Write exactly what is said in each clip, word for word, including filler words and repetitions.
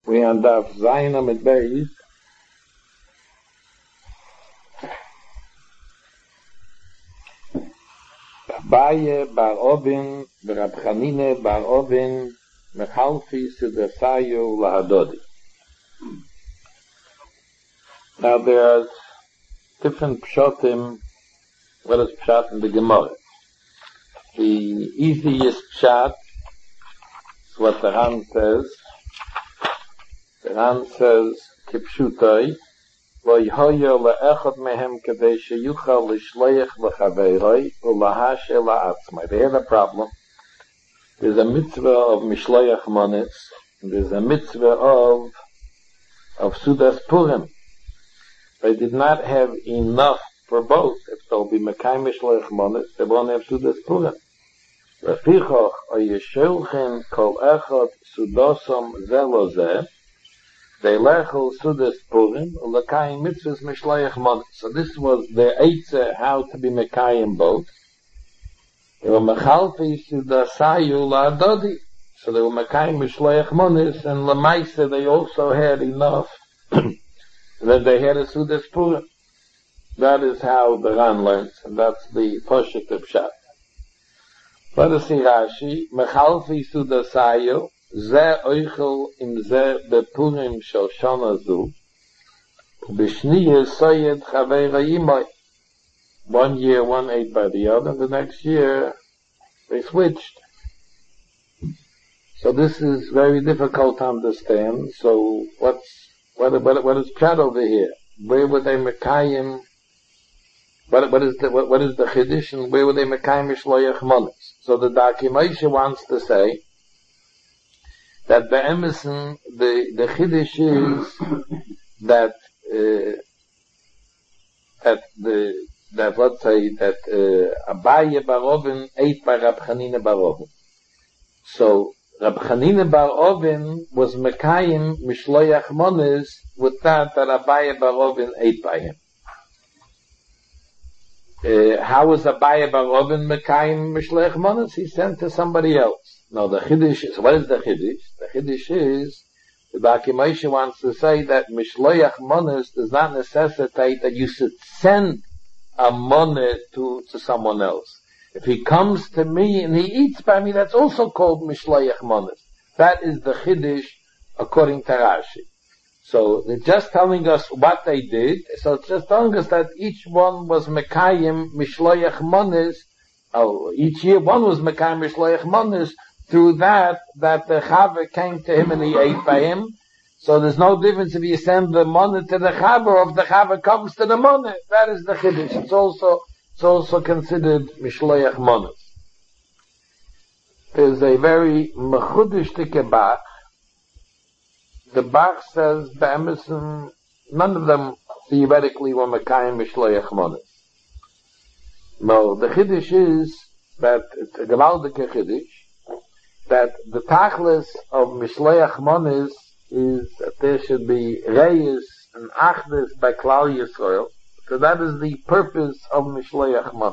we on Daf Zayin Amid Beis. Abaye bar Ovin, Rab Chanine bar Ovin, Mechalfi Sudasayu Lahadodi. Now there's different pshatim. What is pshat in the Gemara? The easiest pshat is what the Ran says. The Ran says, Kipshutai, Vayhoya le'echad mehem kadei sheyuchal l'shleich l'chaveiroi u'lahash ela'atzmai. They had a problem. There's a mitzvah of mishloach monis, and there's a mitzvah of of Sudas Purim. They did not have enough for both. If they'll be Mekayim mishloach monis, they won't have Sudas Purim. Rafichoch oyeshulchin kol echad sudosam zelo zeh. They lechel Sudas Purim, ulakayim mitzvahs mishloach monis. So this was their eitzah, how to be Mekayim both. They were Mechalfi Sudasayu La'adodi. So they were Mekayim mishloach monis, and Lamaisa they also had enough that they had a Sudas Purim. That is how the Ran learns, and that's the Poshet of Pshat. Let us see Rashi. Mechalfi Sudasayu Ze oichel im ze bepurim shel shana zu b'shniya sayed chaveira yimai. One year one ate by the other, and the next year they switched. So this is very difficult to understand. So what's what what what is pshat over here? Where were they mekayim? What what is the what, what is the chiddush, and where were they mekayim mishloach monis? So the Darkei Moshe wants to say that the Emerson, the the chiddush is that uh, that the that let's say that uh, Abaye bar Ovin ate by Rab Chanine bar Ovin. So Rab Chanine bar Ovin was mekayim mishloach monis with that that Abaye bar Ovin ate by him. Uh, how was Abaye bar Ovin mekayim mishloach monis? He sent to somebody else. No, the chiddush is, what is the chiddush? The chiddush is, the Darkei Moshe wants to say that mishloach monis does not necessitate that you should send a money to, to someone else. If he comes to me and he eats by me, that's also called mishloach monis. That is the chiddush according to Rashi. So they're just telling us what they did. So it's just telling us that each one was mekayim mishloach monis. Oh, each year one was mekayim mishloach monis. Through that, that the Chaver came to him and he ate by him. So there's no difference if you send the money to the Chaver or if the Chaver comes to the money. That is the chiddush. It's also, it's also considered mishloach monis. There's a very mechudishtike Bach. The Bach says, the Emerson, none of them theoretically were mekayim mishloach monis. No, the chiddush is that it's a gewaldige chiddush, that the tachlis of mishloach monis is that there should be reyes and achdus by Klal Yisrael. So that is the purpose of mishloach monis.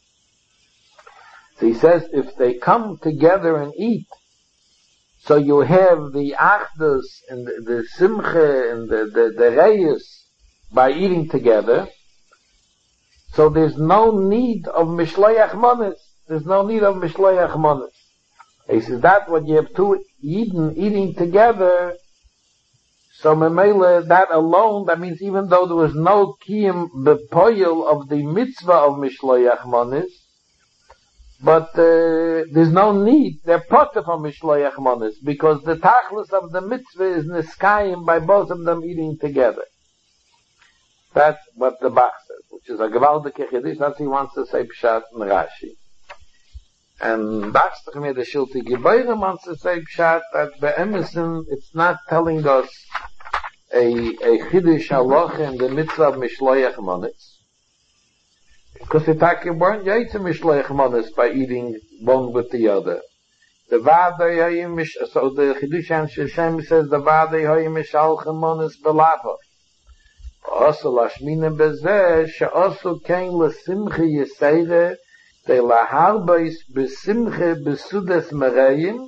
So he says, if they come together and eat, so you have the achdus and the, the simcha and the, the, the reyes by eating together, so there's no need of mishloach monis. There's no need of mishloach monis. He says that when you have two eating, eating together, so memele, that alone, that means even though there was no kiyum bepoil of the mitzvah of mishloach monis, but uh, there's no need, they're potter for mishloach monis, because the tachlis of the mitzvah is niskayim by both of them eating together. That's what the Bach says, which is a gewaldige chiddush. That's what he wants to say pshat and Rashi. And that's the the Shilti Gebeire wants to say pshat that the Emerson, it's not telling us a a chiddush halacha in the mitzvah of mishloach monis, because it actually weren't yaitz mishloach monis by eating one with the other. The vadei hayim mish, so the chiddush and Shem says the vadei hayim mishalchem monis belava. Also lashmina bezeh she'asu kein lesimcha yisayre. They laharbais besimche besudas merayim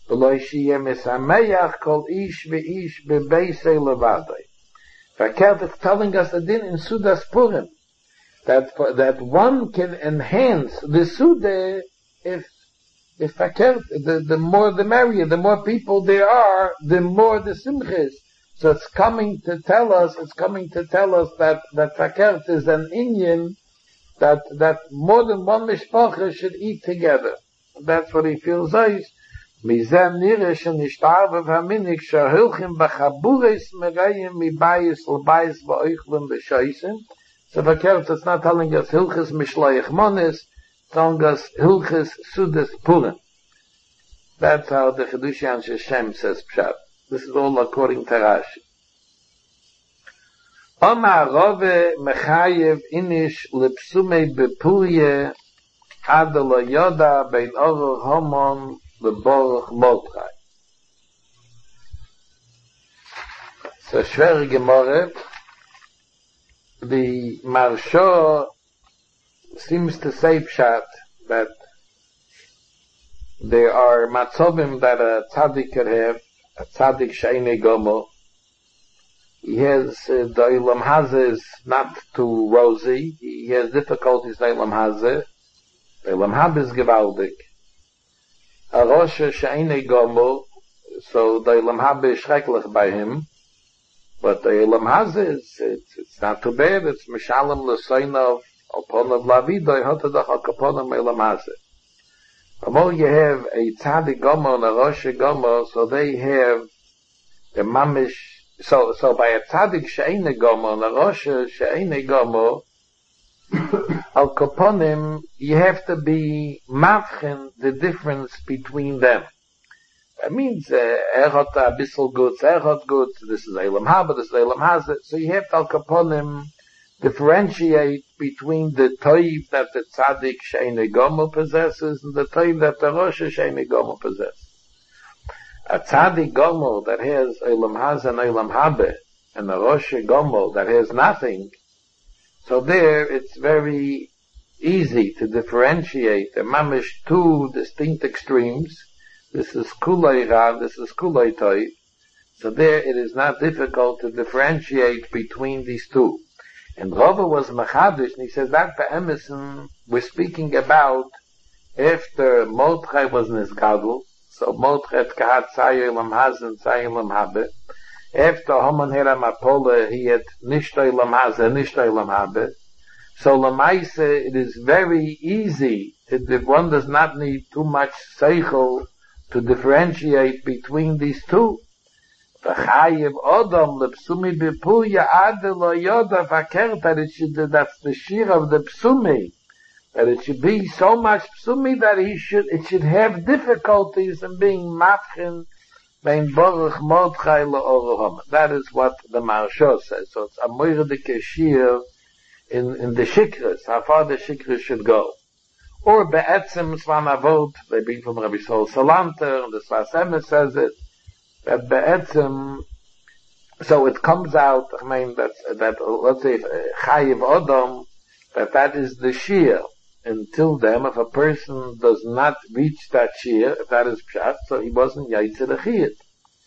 ולא שיהיה משמח כל איש ואיש בביסי לבדי. Verkehrt is telling us a din in Sudas Purim, that, that one can enhance the Suda if, if Verkehrt, the, the more the merrier, the more people there are, the more the Simcha is. So it's coming to tell us, it's coming to tell us that, that Verkehrt is an Indian, that, that more than one Mishpacha should eat together. That's what he feels like. מזה נראה שנשתערבב המיניק שההולכים בחבורס מראים מבייס לבייס ואוכלים בשויסים. So verkehrt, it's not telling us hilchis mishloich monis, it's telling us hilchis sudas purim. That's how the Chidushi Anshe Shem says pshat. This is all according to Rashi. Oma rove mechayev inish lepsumei bepurye adela yoda bein oror homon the Baruch Mordechai. So schwere Gemara, the Marsha seems to say pshat that there are matzobim that a tzaddik could have, a tzaddik she'enei gomo. He has uh, the Ilam Hazeh is not too rosy. He has difficulties in Ilam Hazeh. The Ilam Hab is gewaldig. A Rosh she'enei gomo, so the Ilam Haba is schrecklich by him, but the Ilam Hazeh is, it's, it's not too bad, it's Mishalem l'soinov, alponav lavidoi, hotadach al kaponav Ilam Hazeh. Amol you have a Tzadik gomo and a Rosh gomo, so they have the mamish, so, so by a Tzadik she'enei gomo and a Rosh she'enei gomo, Al Kaponim, you have to be mavchen the difference between them. That means, er hat a bissel goods, er hat goods, this is Eilam Haba, this is Eilam Hazeh, so you have to Al Kaponim differentiate between the toiv that the tzaddik she'enei gomo possesses and the toiv that the Rosh she'enei gomo possesses. A tzaddik gomo that has Eilam Hazeh and Eilam Haba, and a Rosh gomo that has nothing, so there, it's very easy to differentiate the mamish two distinct extremes. This is kulay ra, this is kulay toy. So there, it is not difficult to differentiate between these two. And Rava was machadish, and he says that for Emerson, we're speaking about after Mordechai was nisgadol. So Mordechai kahat tzayir lam hazen, tzayir lam habe. After Haman Hera Mapola, he had Nishtay Lamaze, Nishtay Lamabe. So Lamaise, it is very easy, if one does not need too much seichel to differentiate between these two. V'chayev Odom lepsumi bepuya adelo yoda vaker, that it should, that's the shir of the psumi, that it should be so much psumi that he should, it should have difficulties in being mafkin Bein Baruch Mordechai le'Orohom. That is what the Marsha says. So it's a moirdike shir in, in the shikras, how far the shikras should go. Or be'etzim Svan Avot, they bring from Rabbi Sol Salanter, and the Sfas Emes says it, that be'etzim, so it comes out, I mean, that, that let's say, Chayiv Odom, that that is the shir. Until then, if a person does not reach that shir, if that is pshat, so he wasn't yaitze the chiyat.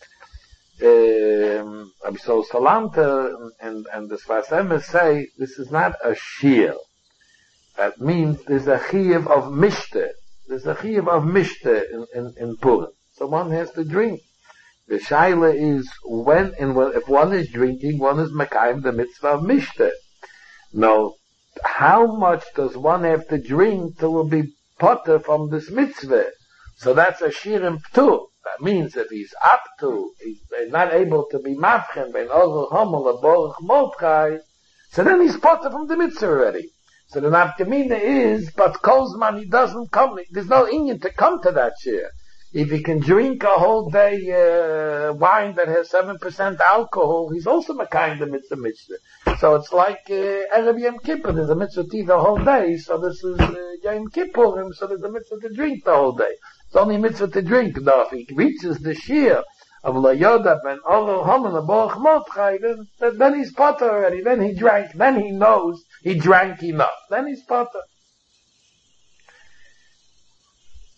Um, Rabbi Sol Salanter and, and the Sfas Emes say, this is not a shir. That means there's a chiyav of mishte. There's a chiyav of mishte in, in, in Purim. So one has to drink. The shaila is when, and if one is drinking, one is mekayim the mitzvah of mishte. No, how much does one have to drink till it be potter from this mitzvah? So that's a shirim ptur. That means if he's up to, he's not able to be mavchen, ben oror homel a Baruch Mordechai, so then he's potter from the mitzvah already. So the nafkamina is, but Kozman, he doesn't come, there's no Indian to come to that shir. If he can drink a whole day uh, wine that has seven percent alcohol, he's also makayim the mitzvah mitzvah. So it's like uh, Erev Yom Kippur, there's a mitzvah to eat the whole day, so this is uh, Yom Kippurim, so there's a mitzvah to drink the whole day. It's only a mitzvah to drink. Now if he reaches the shir of La Yoda ben Oror Homel a Baruch Mordechai, then, then he's potter already, then he drank, then he knows he drank enough, then he's potter.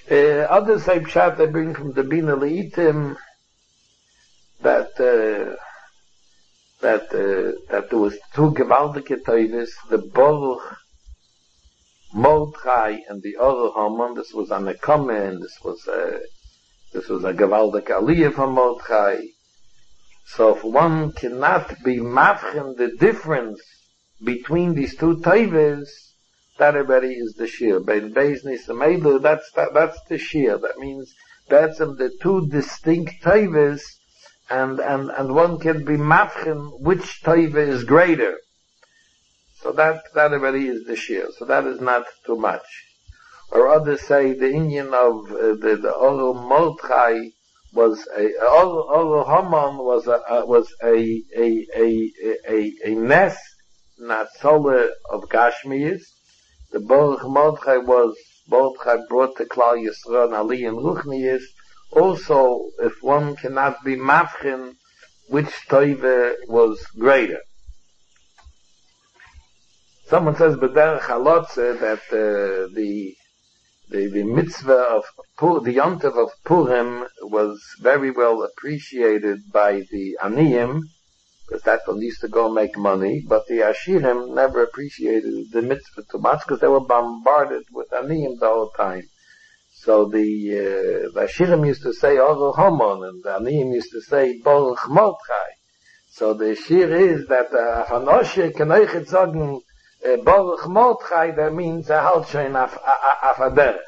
Uh, others say Pshat, they bring from the Bina Leitim that uh, that uh, that there was two gewaltige Teufels, the Baruch Mordechai and the other Haman. This was a Nekome, and this was a this was a gewaltige Aliyah from Mordechai. So if one cannot be mafchen the difference between these two Teufels, that already is the shir. Ben Beiznis and Meilu, that's that, that's the shir. That means that's um, the two distinct Teufels, and and and one can be mafchen which Teiva is greater. So that that already is the shir. So that is not too much. Or others say the Indian of uh, the the Oro Mordechai was a Oro Oro Haman was a uh, was a a a a a nest, not solar of Gashmiyas. The Baruch Mordechai was Mordechai brought to Klal Yisrael Ali and Ruchnius. Also, if one cannot be mafchen, which Teiva was greater. Someone says, B'derech Halotze, that uh, the the the mitzvah of Pur, the yontiv of Purim was very well appreciated by the Aniyim, because that one used to go make money, but the Ashirim never appreciated the mitzvah too much because they were bombarded with Aniyim the whole time. So the, uh, the Ashirim used to say Oro Haman, and the Aniyim used to say Baruch Mordechai. So the shir is that Hanoshe Kenoichet Zogen Baruch Mordechai, that means a Halshein Afader.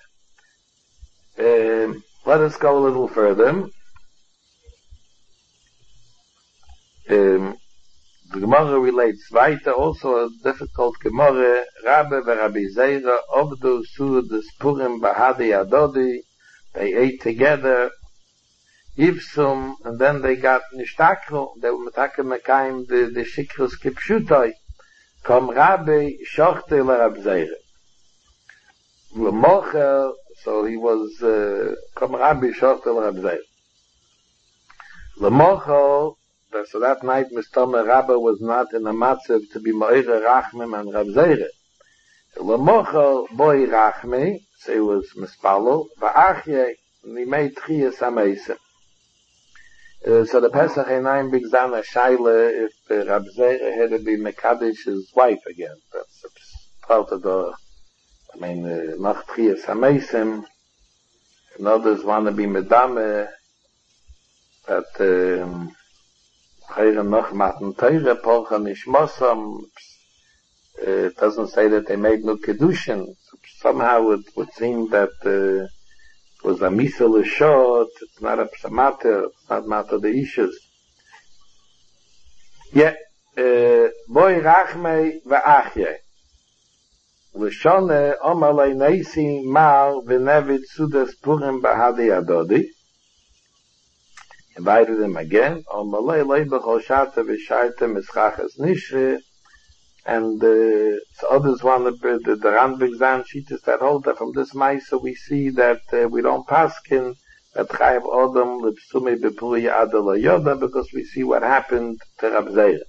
Let us go a little further. Um, the Gemara relates weiter, also a difficult Gemara, Rabbe v'Rabbi Zeira, Obdu Sudas Purim Bahadi Adodi, they ate together, Yivsum, and then they got Nishtakro, they were Metakem Mekayim, the, the Shikrus Kipshutai, Kom Rabbi Shochte l'Rabbi Zeira. L'mocher, so he was, uh, Kom Rabbi Shochte l'Rabbi Zeira. L'mocher, so that night, Mister Rabba was not in a matzav to be Moira Rachmim and Rab Zeire. L'mochel boy Rachmi, so he was Mispalo, va'achye, and he made Tchiyas HaMeisem. Uh, so the Pesach Einayim Big Zana Shaila, if uh, Rab Zeire had to be Mekadesh his wife again. That's part of the, I mean, uh, nach Tchiyas HaMeisem, and others want to be Medame, that, um, noch maten teure porcha nishmosam. It doesn't say that they made no kedushin. Somehow it would seem that uh, it was a misel short. It's not a psamater. It's not matter the issues. Yeah, boy rachmei va'achye. L'shone omalei neisi mar v'nevit sudas purim bahadi adodi. Invited him again, on Malay Leiba Choshata Vishaita Mischachas Nishri, and uh, so others want to, the, the Ranbig Zan Shitas that hold that from this Maisa we see that uh, we don't paskin that Chayav Odom Lipsumi Bepuri Adela Yoda, because we see what happened to Rab Zeira.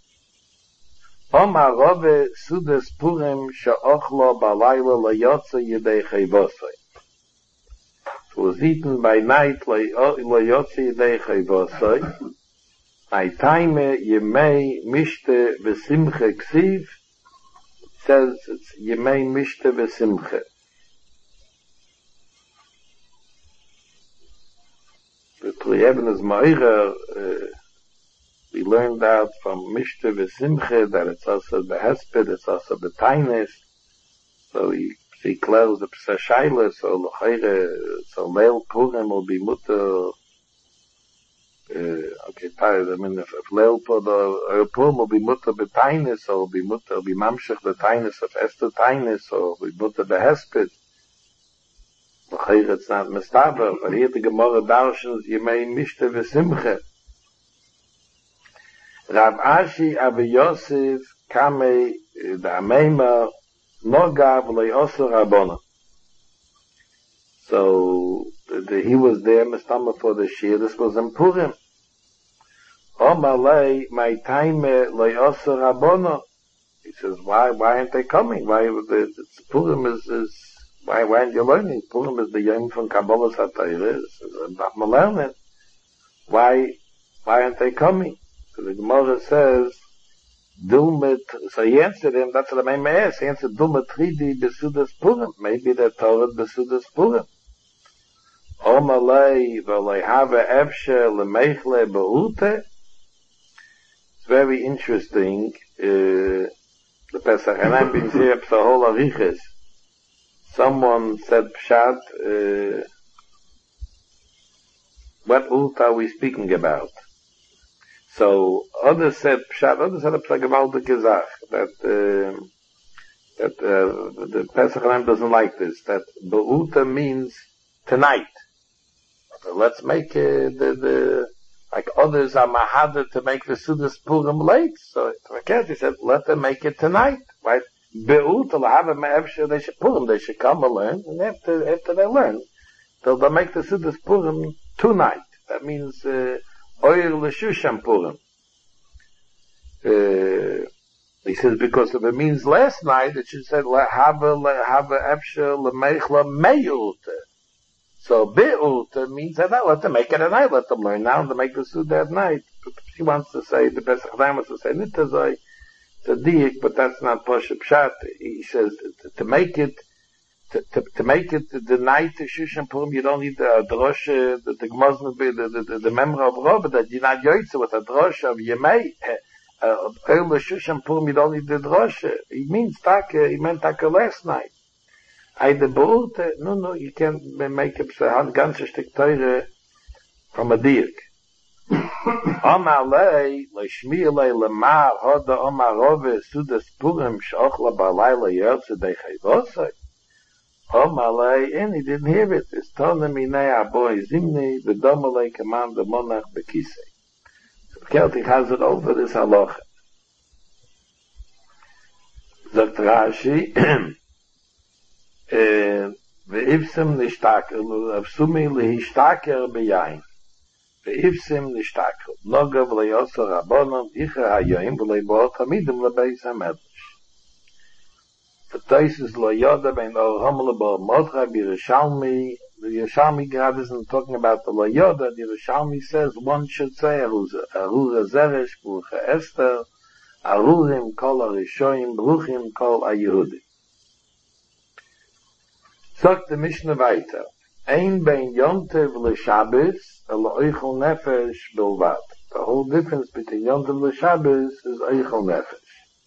Omar Rove Sudas Purim Sha'ochlo Balayla Layotza Yedei Chayvosai. It was eaten by night, Layotzi Yedei Chayvosai. By time, Yemei Mishte V'Simche Ksiv, says it's Yemei Mishte V'Simche. The Priyevin is Ma'ira, uh, we learned out from Mishte V'Simche that it's also the Hesped, it's also the Tainus. So he He closed the Psa Shaila, so L'chayre, so Leil Purim will be mutter, uh, okay, I mean, if, if Leil Purim will be mutter betainis, so will be mutter, will be mamshech betainis of Esther Tainis, so will be mutter behesped. L'chayre, it's not mistaber, but here the Gemara Darshans, Yemei Mishte V'Simche. Rav Ashi Avi Yosef, Kamei, the Ameima, Nogav le'osur rabona. So the, the, he was there, Mistama, for the shir. This was in Purim. Omalei my time le'osur rabona. He says, why why aren't they coming? Why the, the Purim is, is Why, why aren't you learning? Purim is the yom from Kabbalah Satayr. Not learning. Why, why aren't they coming? So the Gemara says, Dulmet, so he answered him, that's what I mean, ask. He answered, Dulmet Tridi Besudas Purim. Maybe the Torah Besudas Purim. Omalei v'leihava efshe lemechle be'ute. It's very interesting. Uh, the Pesach Hanan bin Zir Psahol Ariches. Someone said Pshat, uh, what Ut are we speaking about? So others said Pshat, others said a Psagavalde Gezach, that uh, that uh, the Pesach Hanan doesn't like this, that Be'uta means tonight. So let's make uh, the, the, like others are mahadr to make the Sudas Purim late. So he said, let them make it tonight, right? Be'ut, have a me'evshe, they should Purim, they should come and learn, and after, after they learn, they'll, they'll make the Sudas Purim tonight. That means, uh, Oyer l'shusham Purim. Uh, he says, because if it means last night, it should say, have a, have a efshe, l'meichla me'ut. So Be'ut means that let them make it at night, let them learn now, to make the Suda at night. She wants to say, the Pesach Hanan wants to say, Nitazai, Tzaddik, but that's not Poshe Pshat. He says, to make it, to, to, to make it the night of Shushan Purim, you don't need the Drosh, the, the Gmozna, the, the, the memory of Rob, that you're not Yoitze with a Drosh of Yemei, Earl of Shushan Purim, you don't need the Drosh. He means Taka, he meant Taka last night. I the boat, no, no, you can't make it a ganze Stück teure from a dirk. Amalei, leishmielei lemar, hoda omarove, sudas purim, shochla balayla yotze dechayvosai. Amalei, and he didn't hear it. It's tonem inei aboy zimni, v'domalei command the monarch bekisei. So Keltic has it over this halacha. Zakt Rashi, ואיפסם נשתקר, אבסומי להשתקר ביין. ואיפסם נשתקר, נוגב ליוסר רבונם, איכה היום ולבאות עמידם לבייס המדרש. ותייסס לא יודה בין אור המלה בור מודרה בירושלמי, the Yerushalmi God isn't talking about the Layoda. The Yerushalmi says one should say Arura Zeresh, Brucha Esther, Arurim kol Arishoim, Bruchim kol Ayehudi. Sagt the Mishnah weiter, Ein bein Yontev l'Shabbos, l'Oichel Nefesh bilvat. The whole difference between Yontev l'Shabbos is Oichel Nefesh.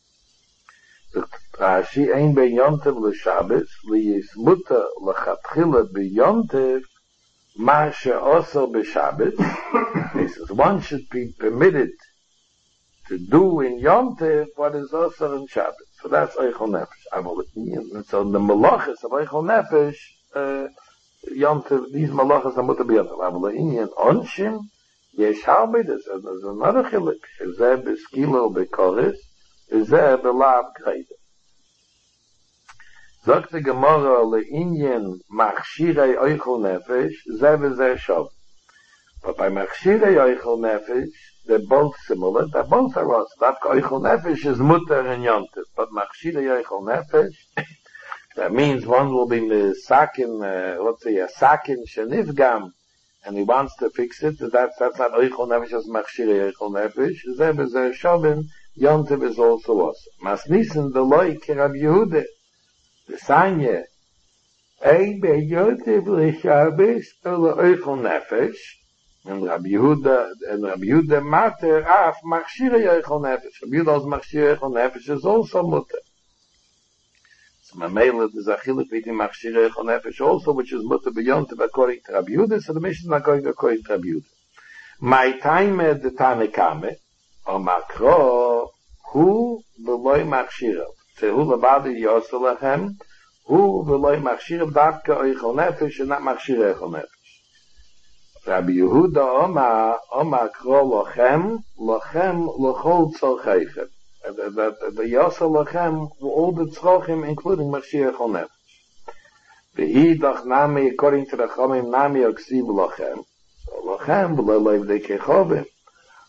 Rashi, Ein bein Yontev l'Shabbos, l'Yismuta l'Chatchila b'Yontev, ma she'osel b'Shabbos. He says, one should be permitted to do in Yontev what is also in Shabbos. So that's Oichel Nefesh. So the malachas of Oichel Nefesh, uh, Yontev, these malachas are mutter b'Yontev. Aval Inyan Onshim, Yesh Harbe, there's another chiluk. Shezeh b'skilo b'koris, Shezeh b'lav kreida. Sagt the Gemara le'inyan machshirei Oichel Nefesh, Zeh v'zeh shov. But by machshirei Oichel Nefesh, they're both similar. They're both are us. That Oichel Nefesh is mutter and Yontif. But Machshirei Oichel Nefesh, that means one will be sakin, uh, let's say a sakin shenifgam, and he wants to fix it. That's that's not Oichel Nefesh as Machshirei Oichel Nefesh. Zeh b'zeh shovin, Yontif is also us. Masnissen the loy kirab Yehude, the sanye, ein be Yontif l'Shabbos ela Oichel Nefesh. And Rabbi Yehuda, and Rabbi Yehuda mater af machshirei Oichel Nefesh. Rabbi Yehuda's machshirei Oichel Nefesh is also mutter. So Mamela, there's a chiluk between machshirei Oichel Nefesh also, which is mutter b'Yontev according to Rabbi Yehuda, so the mission is not going according to Rabbi Yehuda. My time at the Tanekame, or makro, hu v'loi machshirei. Tehu l'badi yosel lechem, hu v'loi machshirei davka Oichel Nefesh, and not machshirei Oichel Nefesh. Rabbi Yehuda Oma, Oma Kro Lochem, Lochem Lochol Tzolcheichem. That the Yosel Lochem, all the Tzolchim, including Mashiach Nefesh. V'hidach Nami, according to the Chomim, Nami Oksiv Lochem. So Lochem, V'lo Leiv Dekechovim.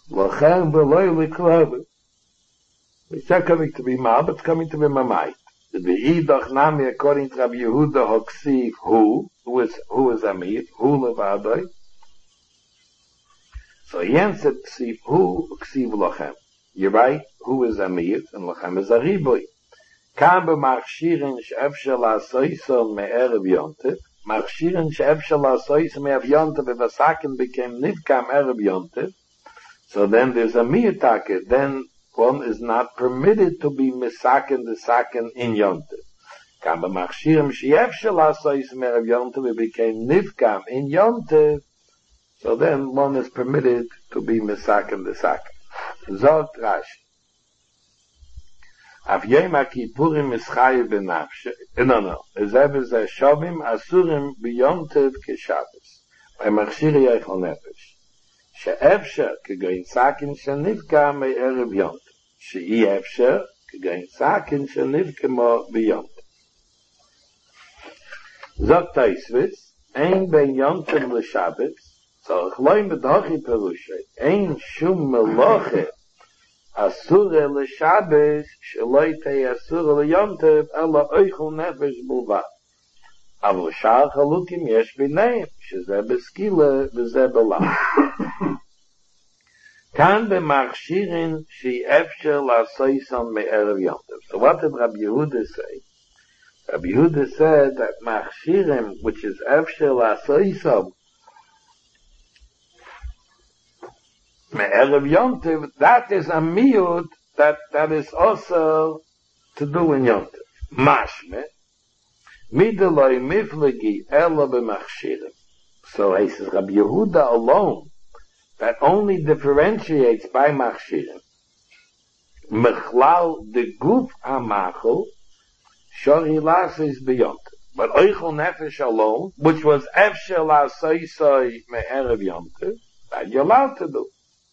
Lochem, V'lo Liklovim. It's not coming to be Ma, but it's coming to be Mamait. The V'idach Nami, according to Rabbi Yehuda, Hoksiv, who, who is, who is Amir, who levadoi. So he answered, Ksiv, who, Ksiv lochem. You're right, who is Amir, and lochem is a riboy. Kam b'machshirin she'efshel la'asoyso me'erev yontev, machshirin she'efshel la'asoyso me'erev yontev, if a sakin became nivkam erev yontev, so then there's a miyatake, then one is not permitted to be misaken the saken in yontev. Kam b'machshirim she'efshel la'asoyso me'erev yontev, it became nivkam in yontev, so then one is permitted to be misaken the saken. Zot Rashi. Af Yom HaKippurim is chayiv b'nafshe. No, no. Ezev is a shovim asurim b'yontev k'shabbos. By machshiri yechol nefesh. She'efsher k'goyin sakin she'nivka me'erev yontev. She'i efsher k'goyin sakin she'nivka mo b'yontev. Zot Taisvis, ein ben yontev l'shabbos, so chloim b'dochi perushay, ein shum meloche Asura l'Shabbos, sheloi tei asura l'yontev, ela oichel nefesh bulvat. Avol shar chalukim yesh b'neim, shezeh b'skila, v'zeh b'lam. Kan b'machshirin, she efsher la'soyson me'erev yontev. So what did Rabbi Yehuda say? Rabbi Yehuda said that machshirim, which is efsher la'soyson, me'erev yontev, that is a miyut that, that is also to do in yontev. Mashme, midaloi miflegi ela b'machshirim. So he says, Rabbi Yehuda alone, that only differentiates by machshirim. Mechlal de guf hamachol, shori lasis b'yontev. But oichel nefesh alone, which was efshel la'soysoi me'erev yontev, that you're allowed to do.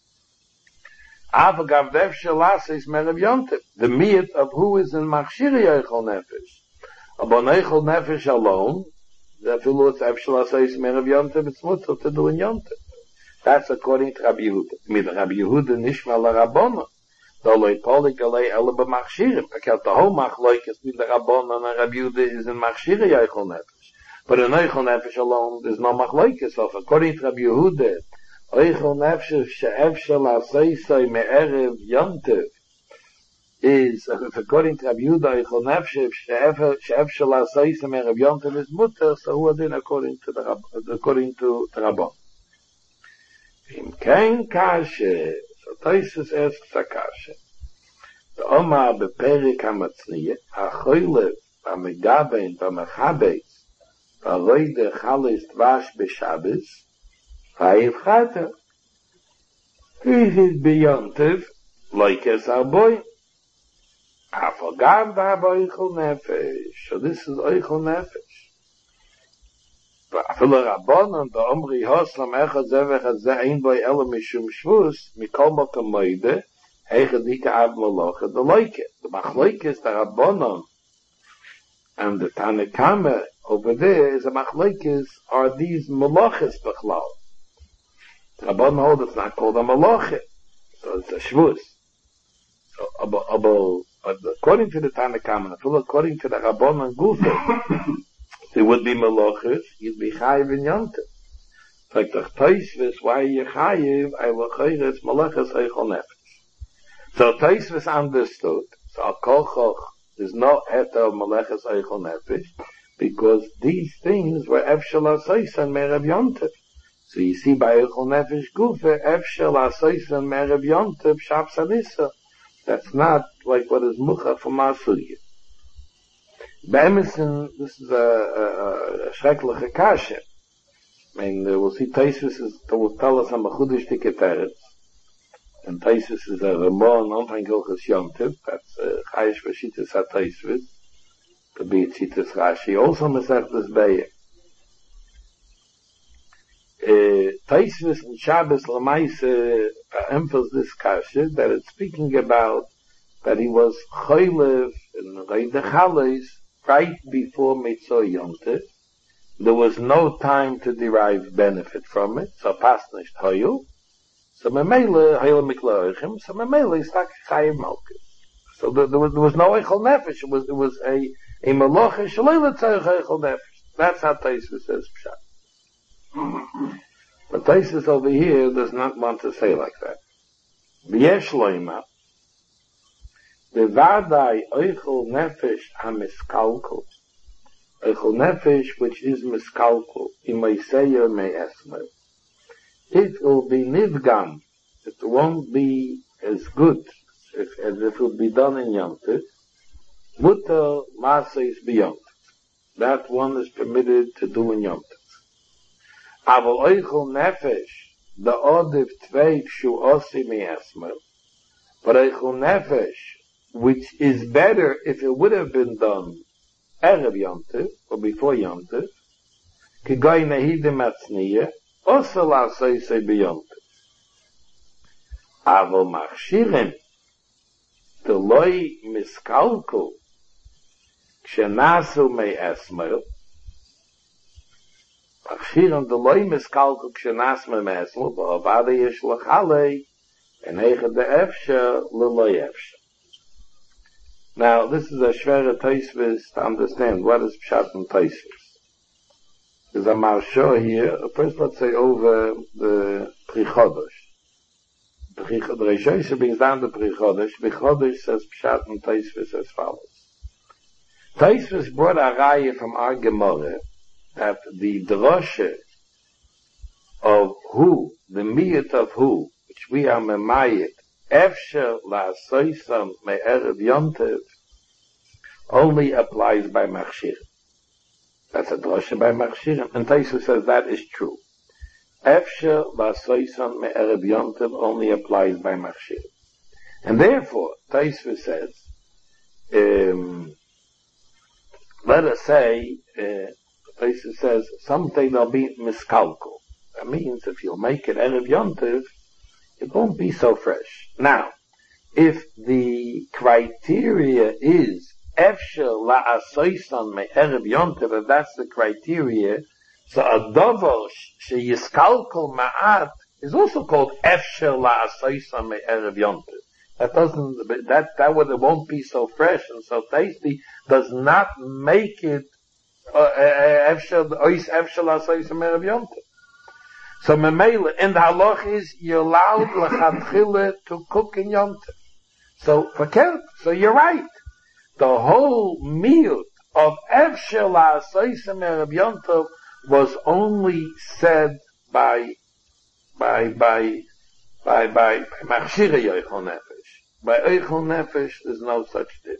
Avagav defshel lasis me'erev yontev. The miyat of who is in machshiri oichel nefesh. Upon oichel nefesh alone, the filu it's efshel lasis me'erev yontev, it's mutter to do in yontev. That's according to Rabbi Yehuda. Mit Rabbi Yehuda nishma l'Rabbona. Doloi polik alei ele b'machshirim. Because the whole machloikes with the Rabbona and Rabbi Yehuda is in machshiri oichel nefesh. But in oichel nefesh alone, there's no machloikes. So according to Rabbi Yehuda, oichel nefesh she'efshel la'asoysoi me'erev yontev is, according to Rabbi Yehuda, oichel nefesh she'efshel la'asoysoi me'erev yontev is mutter, so who are then according to the according to the Rabbon. Im kein kashe, so Taisus asks a kashe. The Omar beperik hamatzniye, ha'choylev, ha'megabein, ha'mechabez, ha'roide chalis dvash b'shabbos, Chayiv Chata. This is beyontev, like as our boy. Afagav v'abo oichel nefesh. So this is oichel nefesh. But afilu Rabbanon, the Omri Hoslam echad zeh v'echad zeh ein boy ela mishum shvus, mikol makom moide, heichad dika av malocha, the loike. The machloikes, the Rabbanon, and the Tanakama over there is a machloikes, are these maloches b'chlal. The Rabban hold it's not called a malachet, so it's a shvus. So, abo, abo, according to the Tanakama, according to the Rabban and Gufa, it would be malaches, you'd be chayiv in yontev. Like the Taisvis, why are you chayiv? I will chayiv, it's malaches eichel nefesh. So Taisvis understood, so al kol choch, there's no et of malaches eichel nefesh, because these things were efshel asoysan me'erev yontev. So you see by Eichel Nefesh Gufa, Efshel Asoysan Me'erev Yontev Shabbos Anissa. That's not like what is Mucha from Masuya. Be'emesin, this is a, a, a schreckliche kashe. I mean, we'll see Taisus is, will tell us on Mechudish Tiketeret. And Taisus is a Ramon, Anfang Hilchas Yontev. That's Chayish Vashitas HaTaisvis. Could be Tzitas Rashi. Also Mesechtes Be'er. Taisvis and Shabbos Lamaise emphasize this kasha that it's speaking about that he was choylev in Reide Chales right before Mitzvah Yontev. There was no time to derive benefit from it, so pasnish hoyel. So memele hoyel miklaochim. So memele is like chayiv malchus. So there, there, was, there was no Eichel Nefesh. It was, it was a, a Malacha Shalei L'Tzarech Eichel Nefesh. That's how Taisva says Pshat. But Taisva over here does not want to say like that. V'yesh loima, V'vadai Eichel Nefesh ha-miskalkul, Eichel Nefesh which is miskalkul, imaiseyer me'esmer. It will be nivgam, it won't be as good if, as if it would be done in Yom Tov. Mutter Maaseh beyond. That one is permitted to do in Yom Tov. Aval Eichel Nefesh, the Odiv Tvei Shu Osi Me'esmer, but Eichel Nefesh, which is better if it would have been done Erev Yom Tov, or before Yom Tov, K'goy Nehidim Atzniyah, also La'asei Se B'Yom Tov. Aval Machshirim, the Loi Miskalkul, Kshenasu Me'esmer, Machshirim, the Loi Miskalkul, Kshenasu Me'esmer, V'avada Yesh L'chalei, and Eichad De'efshe, L'loi Efshe. Now, this is a shvere Taisvis to understand what is Pshat and Taisvis. There's a marsha here, first let's say over the Pri Chodesh. The Rishonim brings down the Pri Chodesh. Pri Chodesh says Pshat and Taisvis as follows. Taisvis brought a raya from our Gemara that the droshe of who, the miyut of who, which we are memayit, Efsher la'asoisam me'erev Yom Tov, only applies by Machshir. That's a drosha by Machshir. And Taisva says that is true. Efsher la'asoisam me'erev Yom Tov only applies by Machshir. And therefore, Taisva says, um, let us say, uh, Taisva says, something will be miskalkul. That means if you'll make it Erev Yom Tov, it won't be so fresh. Now, if the criteria is Efsher la'asoisan me'erev Yom Tov, if that's the criteria, so a dover sheyiskalkol ma'at is also called Efsher la'asoisan me'erev Yom Tov. That doesn't, that, that would, it won't be so fresh and so tasty, does not make it Efsher la'asoisan me'erev Yom Tov. So memela, and the halach is you're allowed l'chadchila to cook in Yom Tov. So forget. So you're right. The whole meal of Efsher la'asoisem erev Yom Tov was only said by by by by by machshira yoichol nefesh. By yoichol nefesh, there's no such thing.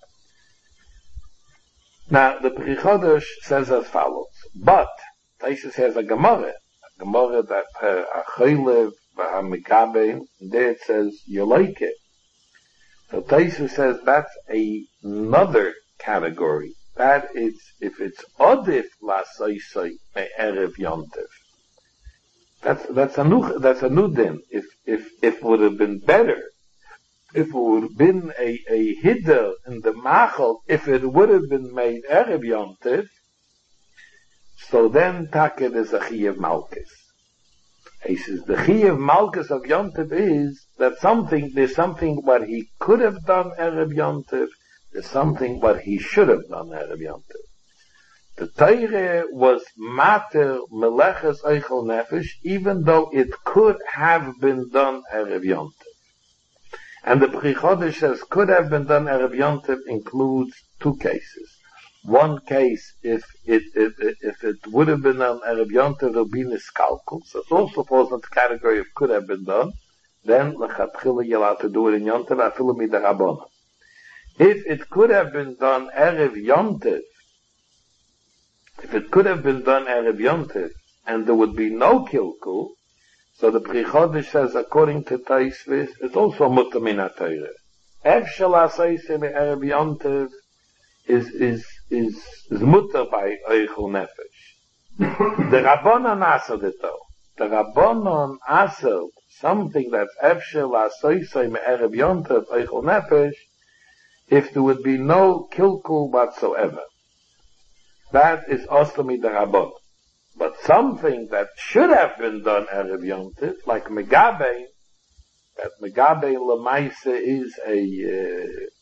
Now the Pri Chodesh says as follows. But Taisha has a Gemara. Gemara that a chaylev v'hamikabe, there it says you like it. So Taisva says that's a, another category. That is if it's odif la'asoisai me'erev Yom Tov. That's that's a new that's a new din. If if if it would have been better, if it would have been a a hiddur in the machal, if it would have been made erev Yom Tov, so then Taket is a Chiyav Malkus. He says the Chiyav Malkus of Yom Tov is that something, there's something what he could have done Erev Yom Tov, there's something what he should have done Erev Yom Tov. The Torah was Mater Meleches Eichel Nefesh, even though it could have been done Erev Yom Tov. And the Pri Chodesh says could have been done Erev Yom Tov includes two cases. One case, if it, if, if it would have been done Erev Yom Tov, it would be niskalkul. So it also falls into the category of could have been done. Then, l'chatchila, you're allowed to do it in Yom Tov, afilu midarabona. If it could have been done Erev Yom Tov, if it could have been done Erev Yom Tov, and there would be no kilkul, so the Pri Chodesh says, according to Taisvis, it's also mutar min ha-Torah. Efshel la'asoisem Erev Yom Tov is, is, is, is mutar by Eichel Nefesh. The Rabbanon asad it though. The Rabbanon asad something that's Efshel la'asoisem Erev Yom Tov Eichel Nefesh, if there would be no kilkul whatsoever. That is Oslami the Rabbanon. But something that should have been done Erev Yom Tov, like Megabein, that Megabein Lamaisa is a, uh,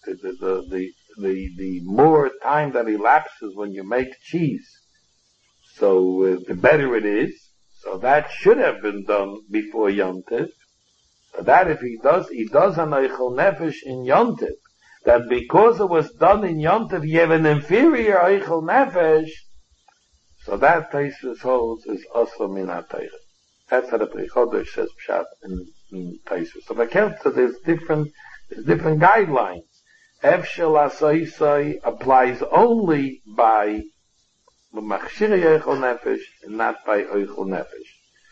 the, the, the, the, the more time that elapses when you make cheese, so uh, the better it is. So that should have been done before Yom Tov. So that if he does, he does an Eichel Nefesh in Yom Tov, that because it was done in Yom Tov, you have an inferior Eichel Nefesh, so that Taisus holds is also Min HaTorah. That's how the Pri Chodesh says Pshat in, in Taisus. So Vakelta, there's different, there's different guidelines. Efshel Asoisoi applies only by Machshiri Eichel Nefesh and not by Eichel Nefesh.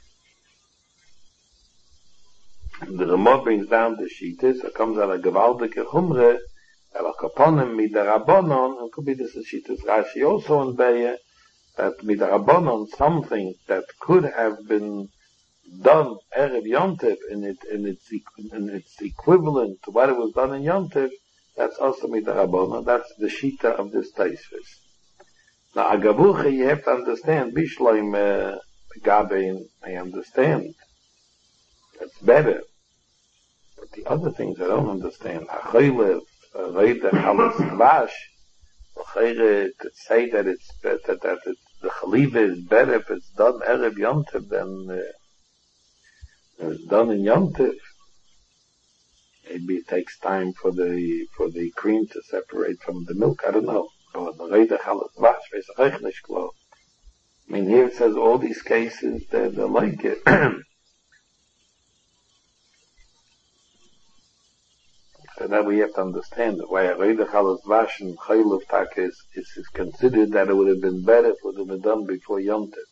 And the Ramah brings down the Shittis, it comes out of Gewaldike Chumre, El Kaponim Midarabonon, and could be this is Shittis Rashi also in Be'er, that Midarabonon, something that could have been done Erev Yom Tov in, it, in, its, in its equivalent to what it was done in Yom Tov, that's also Midarabonon, that's the Shita of this Taisvis. Now, Agabuche, you have to understand, Bishloim uh, Gabein, I understand. That's better. But the other things I don't understand. Hachoyle, Reide, Halas, Vash, to say that it's better, that it, the Chaliva is better if it's done Erev Yom Tov than uh, it's done in Yom Tov. Maybe it takes time for the for the cream to separate from the milk. I don't know. Or the Reide, Halas, Vash, I mean, here it says all these cases, they're, they're like it. So now we have to understand that why a Reide Chalas Vash and Chayil of Tak is, is, is considered that it would have been better if it would have been done before Yom Tov.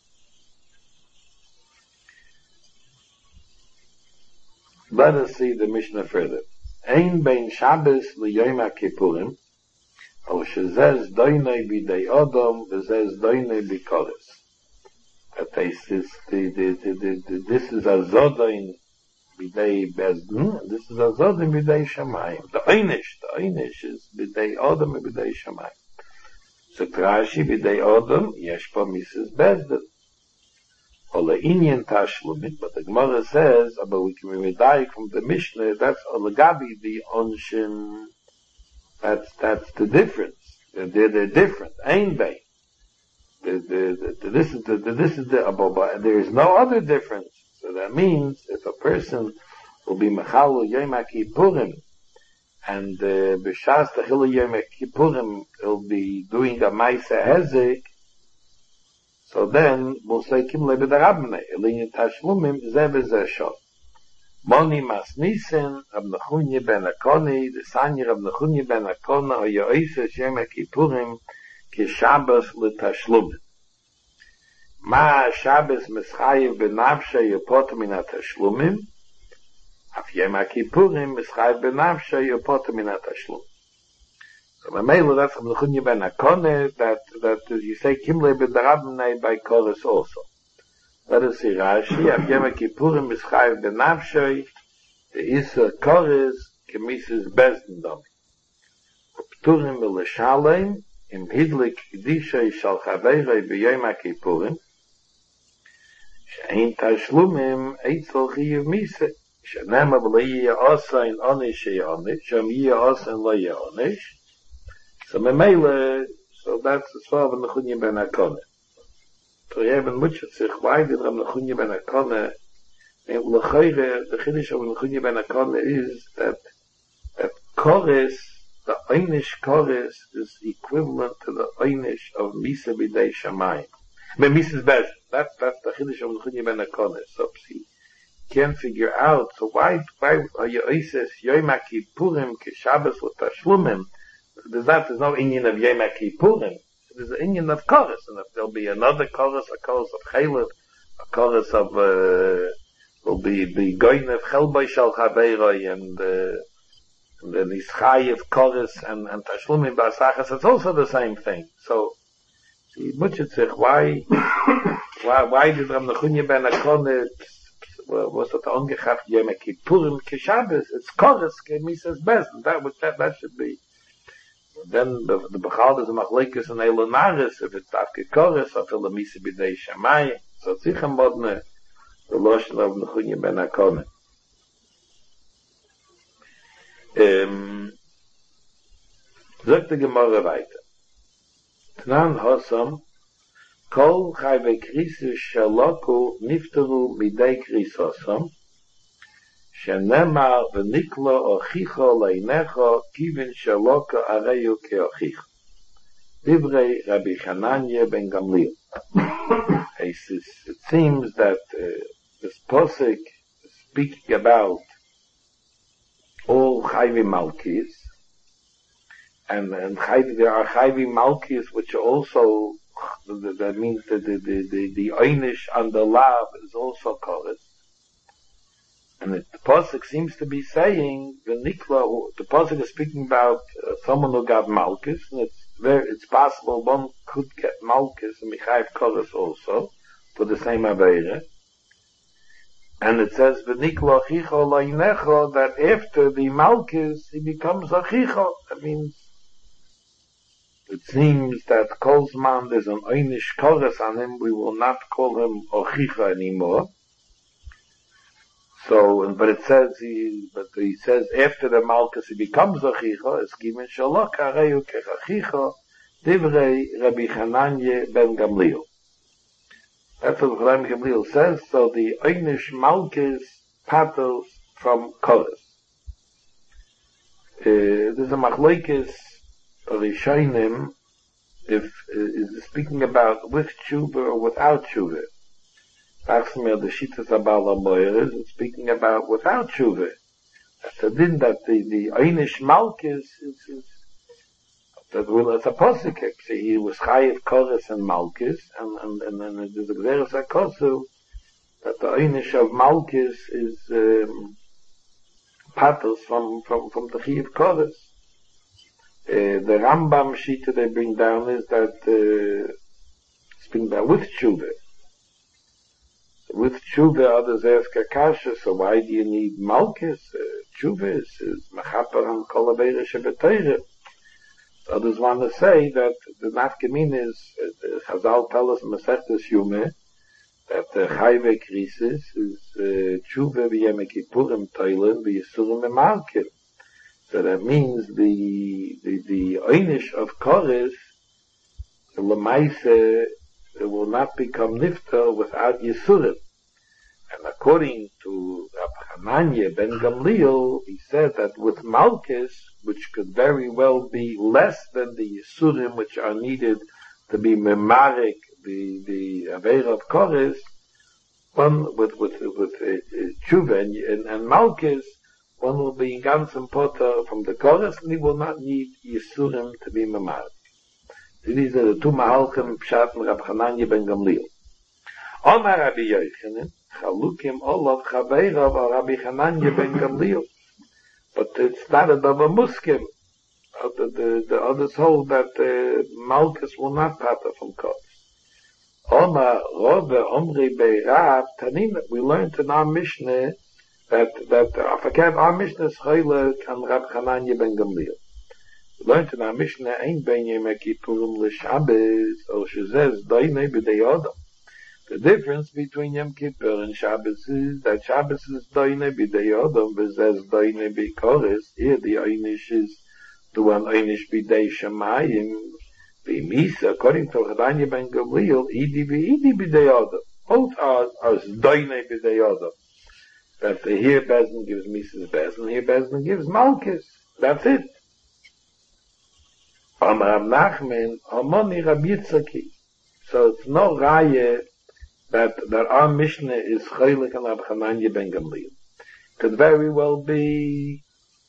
Let us see the Mishnah further. Ein bein Shabbos liyom HaKippurim, al shezez doinei bidei Odom, v'zez doinei bikoris. That this is, the, the, the, the, the, this is a Zodain Bidei Bezdin, this is a Zodim Bidei Shamayim. The Einish, the Einish is Bidei Odom and Bidei Shamayim. So Trashi Bidei Odom, Yeshpa Missus Bezdin. Ola Inyan Tashlumit, but the Gemara says, but we can redaik from the Mishnah, that's Olagabi, the Onshim, that's, that's the difference. They're, they're, they're different. Ein Bein. The, the, the, this is the, the, this is the Abba, there is no other difference. So that means if a person will be Mechal Yom HaKippurim and B'shas Techila Yom HaKippurim he'll be doing a Maisa Hezek, so then we'll say Kimle B'darabne Elin Tashlumim Zeh V'zeh Shot. Moni Mas Nisen Rab Nachunye Ben Akoni the Sanya Rab Nachunye Ben Akona O Yoises Yom HaKippurim Kishabbos L'Tashlumim. Ma Shabbos Mischayev Benavshe Yopotem Min HaTashlumim, Af Yom HaKippurim Mischayev Benavshe Yopotem Min HaTashlumim. So Mamela, that's from the Chunya Ben Akone, that, that you say Kimle B'darabnei by Koros also. Let us see Rashi, Af Yom HaKippurim Mischayev Benavshe, the Issa Koros, Kemises Bezdin Domi. P'turim V'leshalem, Im Hidlik Kedisha Shal Chaveirei B'Yom HaKippurim, שאין תשלומים אצל חיוב מיסה, שנאמר ולא יהיה עושן עונש יהיה עונש, שם יהיה עושן לא יהיה עונש. So ממילא, so that's the sort of Nechunye Ben Akone. So you have in Mutchatzich, why did Rab Nechunye Ben Akone, and L'chayre, the Chiddush of Nechunye Ben Akone is that, that Kores, the Einish Kores is equivalent to the Einish of Misa B'dei Shamayim. But Missus Bez, that's, that's the Chiddush of Nechunye Ben Akone. So he can't figure out, so why, why are you Oises Yom HaKippurim Kishabbos L'Tashlumim? There's not, there's no Inyan of Yom HaKippurim. There's an Inyan of Chorus, and if there'll be another Chorus, a Chorus of Chaylev, a Chorus of, uh, will be the Goyin of Chelboi Shal Chaveiroi, and, uh, and then Ischayev Chorus, and, and Tashlumim Ba'asachas, it's also the same thing. So, see, Mutchatzich, why, why, why did Rab Nechunye Ben Akone, was that Ongechaft Yom HaKippurim Kishabbos? It's Chorus, Kemises Bez, that would, that, that should be. Then the, the Bechal is a Machlekes and Elonaris, if it's Tafke Chorus, or Fila Misa B'dei Shamayim, so Tzichem Bodne, the Loshen of Nechunye Ben Akone. Um, Sagt die Gemorre weiter. Tnan Hossam, Kol Chayve Krisis Shaloku Niftaru Midei Kris Hossam, Shenemar V'niklo Ochicho Leinecho Kivin Shaloku Areyu Keochicho. Divrei Rabbi Hananya ben Gamliel. It seems that uh, this posuk speaking about all Chayvi Malkis, and, and Chayvi, there are Chayvi Malkis which are also, that means that the, the, the, the Einish on the Lav is also Koris. And it, the Pasuk seems to be saying, the Nikla, the Pasuk is speaking about uh, someone who got Malkis, and it's very, it's possible one could get Malkis and Michayev Koris also, for the same Aveira. And it says, V'nikla Achicho Leinecho, that after the Malkis, he becomes Achicho. That means, it seems that Kolzman, there's an Einish Koris on him, we will not call him Achicho anymore. So, but it says he, but he says after the Malkus he becomes Achicha, es given Shalok Areyu Kech Achicha, Divrei Rabbi Hananya ben Gamliel. That's what Rabbi Gamliel says, so the Einish Malkus patters from Koris. Uh, there's a Machlokes Rishonim, if, uh, is speaking about with Tshuva or without Tshuva. Achsmer, the Shittas Abala Moyer is speaking about without Tshuva. That's a din that the, the Einish Malkis is, is, that will, it's a posik, actually, he was Chayiv Koris and Malkis, and, and, and then there's a Gzeres HaKosu, that the Einish of Malkis is, um, patters from, from, from the Chayiv Koris. Uh, the Rambam Shita they bring down is that, uh, speaking about with Tshuva. With Tshuva, others ask Akasha, so why do you need Malkis? Uh, Tshuva is, is Mechaper and Kol Aveira Shebetayre. Others want to say that the Nafkamin is, uh, Chazal tell us in Masechtas Yumeh, that the Chayve Krisis is uh, Tshuva v'Yem Kippurim Toilen v'Yisurim Emalkim. So that means the, the, the Einish of Koris, the Lamaise, it will not become niftar without Yisurim. And according to Rabbi Hananya ben Gamliel, he said that with Malkis, which could very well be less than the Yisurim which are needed to be Memarik, the, the Aveira of Koris, one with, with, with uh, Tshuva and, and, and Malkis, one will be in ganzen Potter from the Koris, and he will not need Yisurim to be Memarik. These are the two Mahalchim Pshat and Rabbi Hananya ben Gamliel. Omar Rabbi Yochanan, Chalukim Olav Chaveirav or Rabbi Hananya ben Gamliel. But it's not a Dava Muskim. The, the, the others hold that uh, Malkus will not patter from Koris. Omar Rove Omri Beirav Tanina. We learned in our Mishnah that, that uh, our Mishnah is Chayla and Rabbi Hananya ben Gamliel. Learned in our Mishnah, Ein ben Yom Kippurim l'Shabbos, or Shezez Dainei b'Dei Adam. The difference between Yom Kippur and Shabbos is that Shabbos is Dainei b'Dei Adam, v'Zez Dainei b'Koris. Here the Einish is the one Einish b'Dei Shemayim, b'Misa, according to Hananya ben Gamliel, Idi v'Idi b'Dei Adam. Both are, are Dainei b'Dei Adam. That here Bezdin gives Misa's Bezdin, here Bezdin gives Malkis. That's it. Amar Nachman, Amoni Rabbi Yitzchaki. So it's no raya that, that our Mishnah is Chaylik and Rabbi Hananya ben Gamliel. Could very well be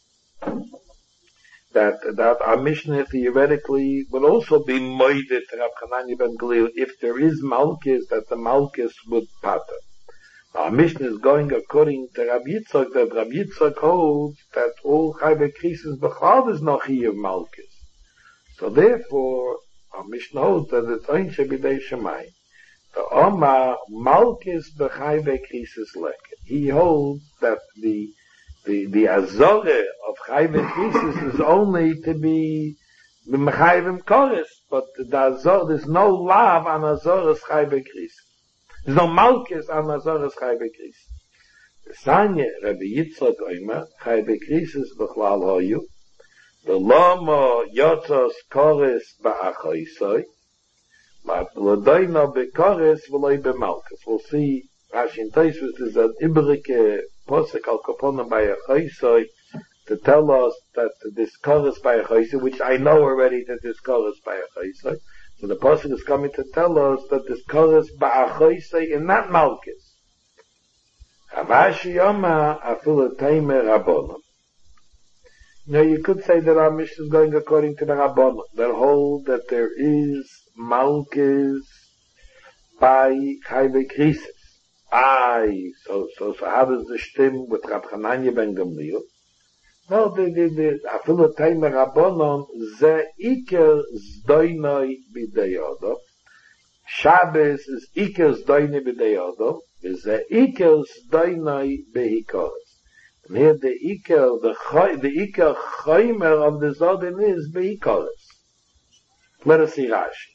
that, that our Mishnah theoretically would also be moided to Rabbi Hananya ben Gamliel if there is Malkis, that the Malkis would patter. Our Mishnah is going according to Rabbi Yitzchak, that Rabbi Yitzchak holds that all Chayve Krisis B'chad is noch here Malkis. So therefore, our Mishnah holds that it's Ein Shebidei Shemayim. The Omar Malkis B'chayve Krisis Lek. He holds that the the the Azore of Chayve Krisis is only to be B'mechayvim Koris, but the Azor, there's no lav on Azor's Chayve Krisis. There's no Malkis on Azor's Chayve Krisis. The Sanya Rabbi Yitzchak Omer Chayve Krisis B'chlal Hoyu. The lama yotzos kores ba'achoisoi, but l'doino be'kores v'loi be'malchus. We'll see, Rashi in Tosfos is an ibrike posek al kaponim ba'achoisoi to tell us that this kores ba'achoisoi, which I know already that this kores ba'achoisoi. So the posek is coming to tell us that this kores ba'achoisoi is not malchus. Havashi yoma afilu teimer rabbonim. Now you could say that our mission is going according to the Rabbanon, that hold that there is malchus by chayve krisis. Aye, so, so, so how does the stim with Rab Chananya ben Gamliel? No, the, the, the, afilu teimer Rabbanon, ze iker zdoinoi b'dei Odom. Shabbos is iker zdoinoi b'dei Odom, ze iker zdoinoi b'hikoros. And here the Iker, the choy, the Iker choymer of the Zodin is Beikoris. Let us see Rashi.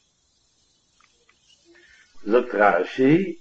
Look Rashi.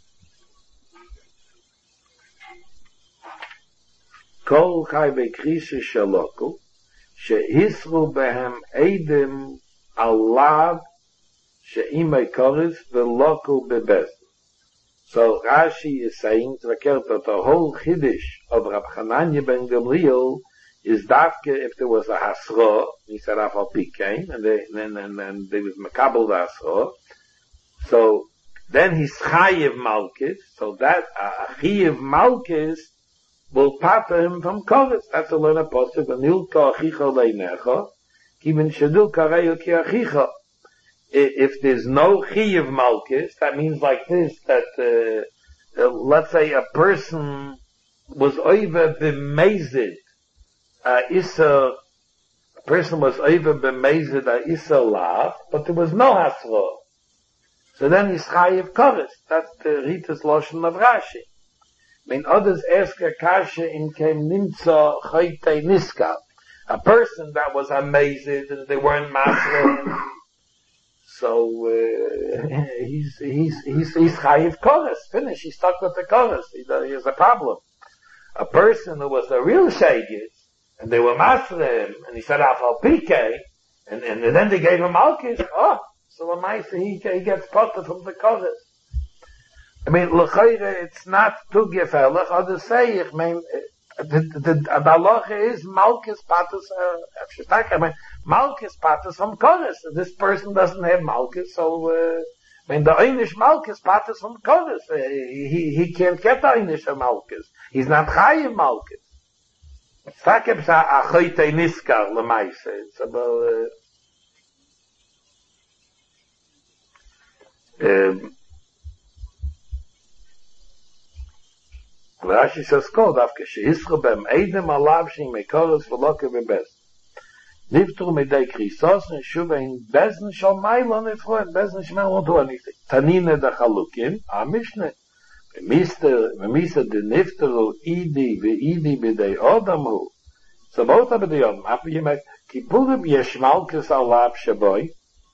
Kol chai bekrisi shaloku, shehisru behem edim alav she'imay koris veloku bebez. So Rashi is saying that the whole Chiddush of Rab Chananya ben Gamliel is dafke if there was a hasra, he said afal pikein, and they, and, and, and there was makabel the hasra. So then he's chayiv malchus, so that a chayiv malchus will pater him from koris. That's a learner posture. V'nilka achicha leinecha, ki min shadul kareyu ki achicha. If there's no chiyuv malchus, that means like this, that, uh, uh, let's say a person was over b'mezid, uh, isa, a person was over b'mezid, uh, isa lav, but there was no hasra. So then he's chayiv koris. That's the Ritas Loshen of Rashi. I mean, others ask a kasha in kem nimtza chaytei niska. A person that was amazed and they weren't masra. So, uh, he's, he's, he's, he's chayiv koris. Finish. He's stuck with the koris. He, he has a problem. A person who was a real shaygis, and they were masra him, and he said, afal pike, and, and then they gave him malchus, oh, so Lamaisa, he, he gets potter from the koris. I mean, l'chayre, it's not too gefährlich, others say, I mean, the, the, the, the halacha is malchus patus, uh, I mean, malchus patus from koris. This person doesn't have malchus, so, uh, I mean, the einish malchus patus from koris. Uh, he, he can't get the einish of malchus. He's not chayiv malchus. Sakeb sa achoyte niskar, l'maise. It's about, uh, um, Rashi says, "Kol davke shehisru bem eidem alav sheim mekoros v'loke v'bez. Nivtru medei krisos and shuva in bezn shal mailon efroen bezn shmel won't do anything. Tanine da chalukim a mishne. Mister, mister de nivtru idi ve'idi b'dei odamu. So both of the odam. After you make kipurim yeshmalkes alav shaboy.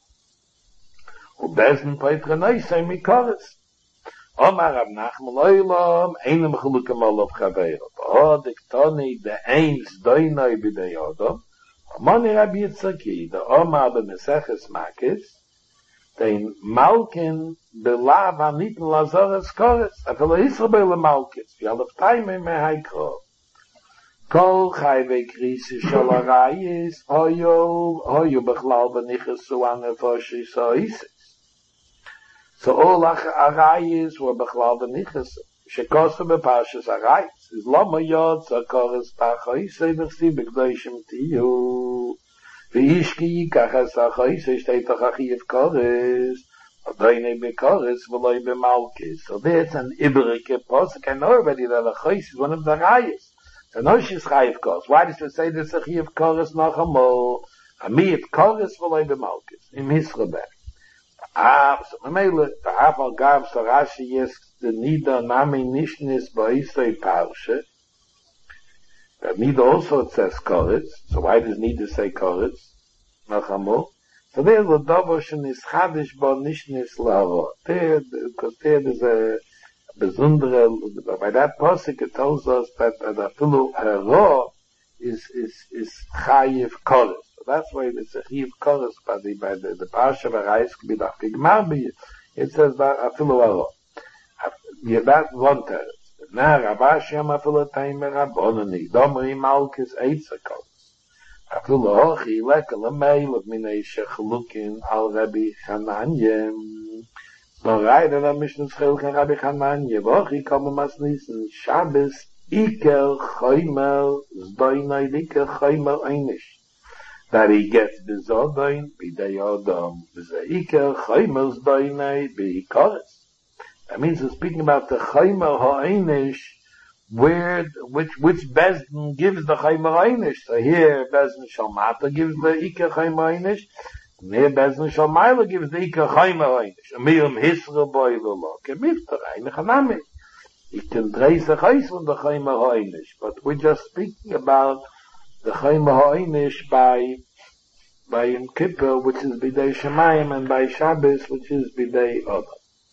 Ubezn peitre neisei mekoros. Omar Rab Nachman Oilam, einem Chalukim Olav Chaveiro. Ba'odik Toni, the Eins Doinoi B'dei Odom. Amoni Rabbi Yitzchaki, the Omar B'Meseches Makis, the Malkin B'Lav Aniten Lazares Kores, Afelo Yisra B'Le Malkis, V'yalav Taimei Mehaikro. Kol Chayvei Krisi Shal Arayis, Hoyo, Hoyo B'Chlal B'Niches Suane Foshi Soisis. So all arayis were bechlal b'nichas. Shekosu b'parshas arayis. Is lama yod zakoris tachoisei v'chsi b'gdoishim tiyu. V'ishki yikach es tachoisei shtei tachachiv koris. Adoinei b'koris v'loi b'malkis. So there's an ibrike posuk. I know already that achois is one of the arayis. So no she's chayiv koris. Why does it say this achiv koris noch amol? Amiyat koris v'loi b'malkis. Im hisrabeh. Ah, so Mamele, the Hafal Gav, so Rashi, yes, the Nida Nami Nishnis Ba'isei Parshe. The Nida also says Koritz, so why does Nida say Koritz? Nachamo. So there, the Dovoshen is Chadish Bo Nishnis Laro. There, because there is a besondere, by that posik it tells us that the Filu Hero is, is, is chayiv koros. So that's why it's a chayiv koros by the, by the, the Parsha V'Rayis K'bidach G'gmar B'yit. It says that afilu aro. Yeah, that's one teretz. Now, Rabashi am afilu taimer rabonani. Domri malkis eitza koros. Afilu hochi leka l'meil of minei shechlukin al Rabbi Chananyem. No right, and I'm Mishnah Schil can Rabbi Chananyem. Hochi come masnisen Shabbos iker choymer zdoinai iker choymer einish. That he gets bezodain b'dei Adam. B'zeh iker choymer zdoinai b'ikoros. That means it's speaking about the choymer ha'einish, where, which, which Bezdin gives the choymer ha'einish. So here, Bezdin Shalmata gives the iker choymer ha'einish, and here Bezdin Shalmaila gives the iker choymer ha'einish. Amirim hisra boi l'lo, kemiftar ha'einish hanami. You can trace the chayis from the choymer ha'einish, but we're just speaking about the choymer ha'einish by, by Yom Kippur, which is b'dei Shemayim, and by Shabbos, which is b'dei Adam.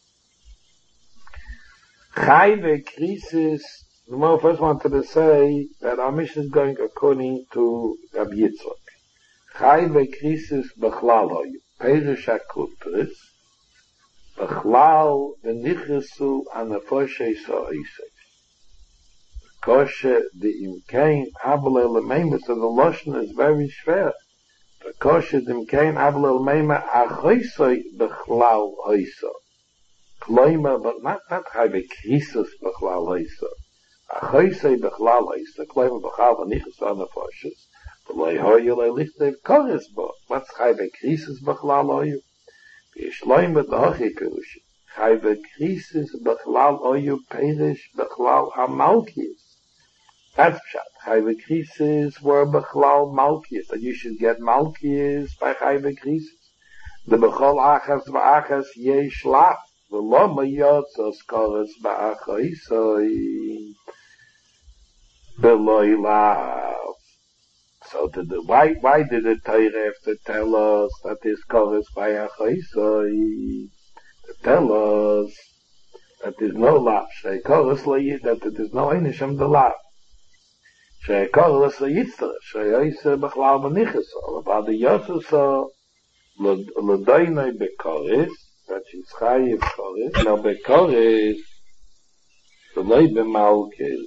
Chayve krisis, the more first wanted to say that our mission is going according to Rabbi Yitzchak. Chayve krisis b'chlal hoyu, perish hakultris, b'chlal v'nichresu anafoshe so'isek. Koshe the imkein abel el-meima, so the lotion is very schwer. The koshe the imkein abel el-meima achoisoi b'chlal hoyso. Kloima, but not, not chayve krisis b'chlal hoyso. Achoisoi b'chlal hoyso, kloima b'chal v'nichresu anafoshes, v'loi hoyu le'lichtev koris bo. What's chayve krisis b'chlal hoyu? Yishloim with the hochi pirush. Chayve krisis b'chlal hoyu perish b'chlal ha-malkiyas. That's pshat. Chayve krisis were b'chlal malkiyas, that you should get malkiyas by chayve krisis. The b'chol achas v'achas yesh lach. V'lo mayotzos koros ba'achoisoi. B'loi lav. So did the, why, why did the Torah have to tell us that this koros ba'achoisoi? To tell us that there's no lav. Shei koros le'yit, that there's no einisham the lav. Shei koros le'yitzter. Shei oise b'chlal b'nicheso. About the yosuso, l'doinoi b'koros, that she's chayiv koros. Now b'koros, v'loi b'malkes.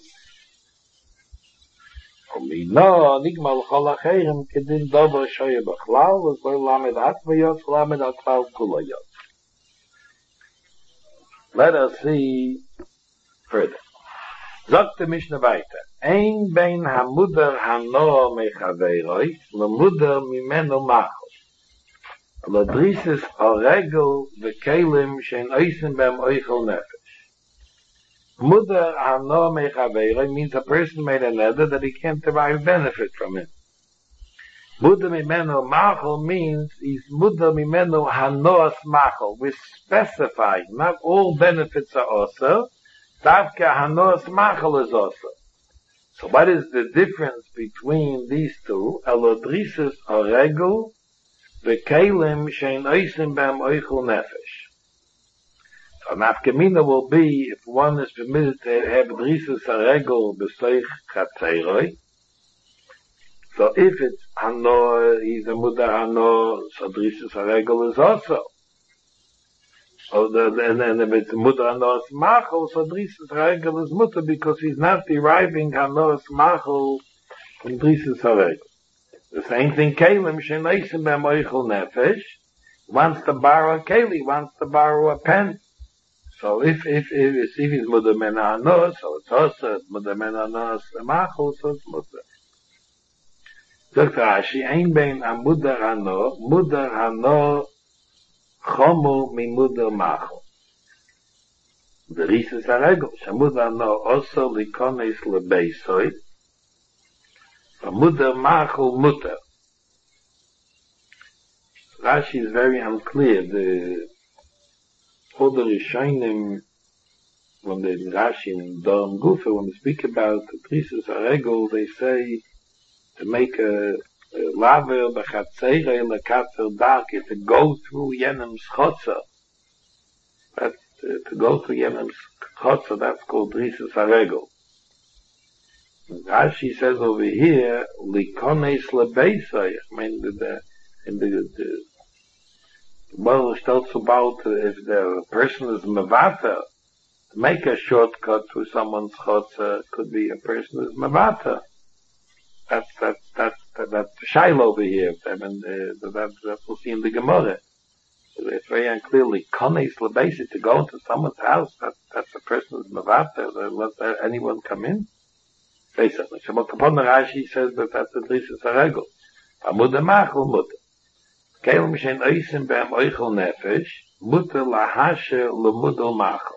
Omino, nigmal chol acherim, kedin dover shoye b'chlal, v'loi lamed atvayot, lamed atval kulayot. Let us see further. Sagt the Mishnah weiter. Ein bein hamuder hanoa mechaveiroi, lemuder mimeno machos. Ladrisis haregel v'kelim shein oisim bem oichel nefesh. Muder hanoa mechaveiroi means a person made a neder that he can't derive benefit from it. Muder mimeno machol means he's muder mimeno hanoas machol. We specify, not all benefits are also. Davka hanoas machol is also. So what is the difference between these two? Elodrisis haregel v'kelim shein oisim bem oichel nefesh. So nafkamina will be if one is permitted to have drisis haregel b'seich chatzeiroi. So if it's hano, he's a muda hano, so drisis haregel is also. So the, and then if it's muda hano machol, so drisis haregel is muta because he's not deriving hano machol from drisis haregel. The same thing, kelim shenaisim b'moichel nefesh wants to borrow a keli, wants to borrow a pen. So if if if if it's muda mena hano, so it's also muda mena hano machol, so it's muta. Sagt Rashi, ein bein am Muder Hano, Muder Hano chomu mi Muder Machol. The Rises HaRegel, Shamuder Hano also likones lebeisoi, Muder Machol Mutter. Rashi is very unclear. The other Rishonim, when they Rashi in Dorm Gufa, when they speak about the Rises HaRegel, they say to make a, a laver b'chatzeire lekatzer dark is to go through yenem schotzer. That's uh, to go through yenem schotzer. That's called drisis haregel. Rashi says over here, likones lebeisai. I mean, the, the, in the, the well, tells about if the person is mevata, to make a shortcut to someone's chotzer could be a person is mevata. That's that's that's that, that's shail over here. I mean, uh, that that we'll see in the Gemara. It's very unclearly kones lebeisai to go into someone's house. That that's a person is mevata. Let anyone come in. Basically, Shabbat Kapon Rashi says that that's at least it's a regel. Amud machul mutter. Keil mishen oisim be'em oichel nefesh mutter lahashe lemudel machul.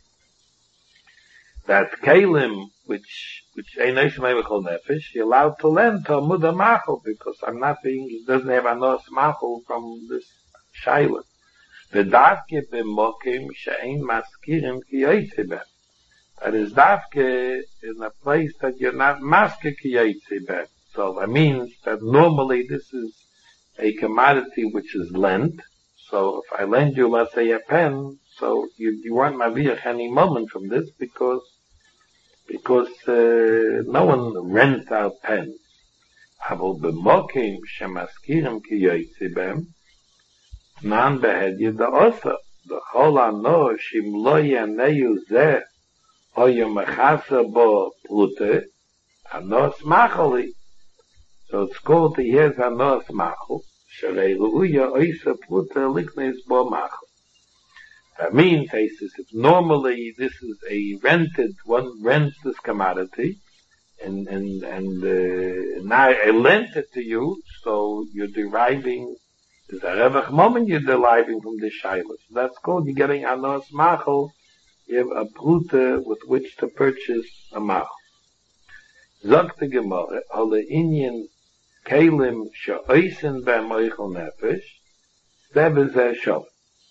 That kelim which which ein oisim oichel nefesh, you're allowed to lend to amud machul because I'm not being. It doesn't have anos machul from this shaila. V'davke b'mokim she'ein maskirim ki yoytze b'em. That is dafke in a place that you're not maske kiyotze ben. So that means that normally this is a commodity which is lent. So if I lend you, let's say, a pen, so you, you weren't maviach any moment from this because because uh, no one rents out pens. Aval b'mokim shemaskirim kiyotze ben nan behedye da osa the chol ano shim lo yaneyu zeh. Oyo mechasa bo plute, anos macholi. So it's called the yes anos machol, sharei lu'uya oisa plute liknes bo machol. That means, he says, if normally this is a rented, one rents this commodity, and, and, and, uh, now I lent it to you, so you're deriving, there's a revach moment you're deriving from the shayla. So that's called, you're getting anos machol, you have a brute with which to purchase a mach. Zog the Gemara, ole inyan kelim she'oisen be'em oichel nefesh, zeh shov.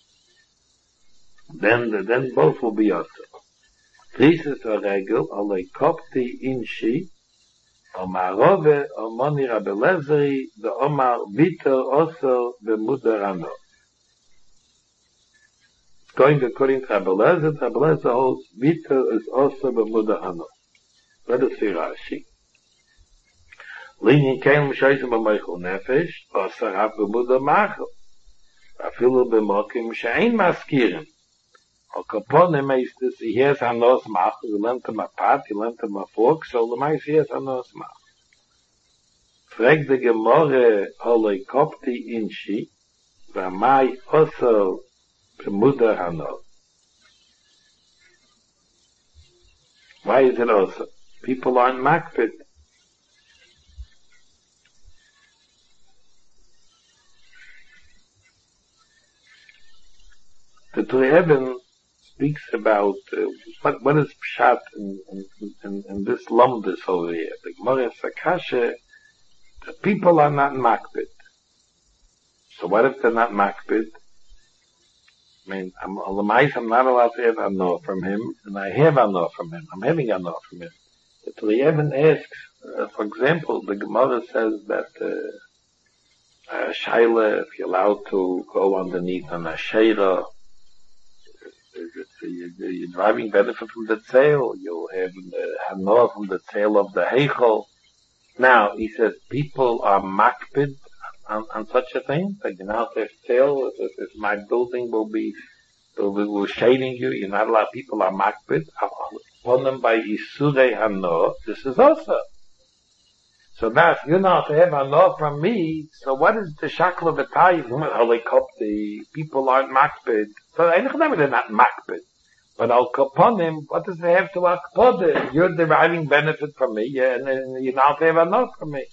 Then, then both will be also. Krisis a regel, ole kopti inshi, omar rove, omoni rabelezeri, the omar viter oso be'muder ano. Going according to Rabbi Lezer, Rabbi Lezer holds Vita is also b'muda hano. Let us see Rashi. Linyin kein m'shoysim b'moichel nefesh, also haf b'muda machel. Afilu b'mokim she'ein maskirim. O kaponim is this, he has hanos machel, he lent him a pat, he lent him a fork, so the mice he has hanos machel. Frag the Gemore, olei kopti inshi, v'amai also Muda Hano. Why is it also? People aren't makpid. The Torah Eben speaks about uh, what what is pshat in, in, in, in this lumdus over here. The Gemara Sakasha, the people are not makpid. So what if they're not makpid? I mean, I'm, I'm not allowed to have ano from him, and I have ano from him. I'm having ano from him. The Torah Eben asks, uh, for example, the Gemara says that uh, uh, shaila, if you're allowed to go underneath an ashera, you're driving benefit from the tail, you'll have uh, ano from the tail of the heichel. Now, he says, people are makpid On, on such a thing, like you know, if sale, if, if my building will be, will be will shading you, you're not allowed. People are makbid upon them by isurei hano. This is also. So now, if you're not to have hano from me, so what is the shakla b'tayim? The people aren't makbid. So I don't know they're not makbid. But al kaponim, what does it have to akpodim? You're deriving benefit from me, and, and you're not to have hano from me.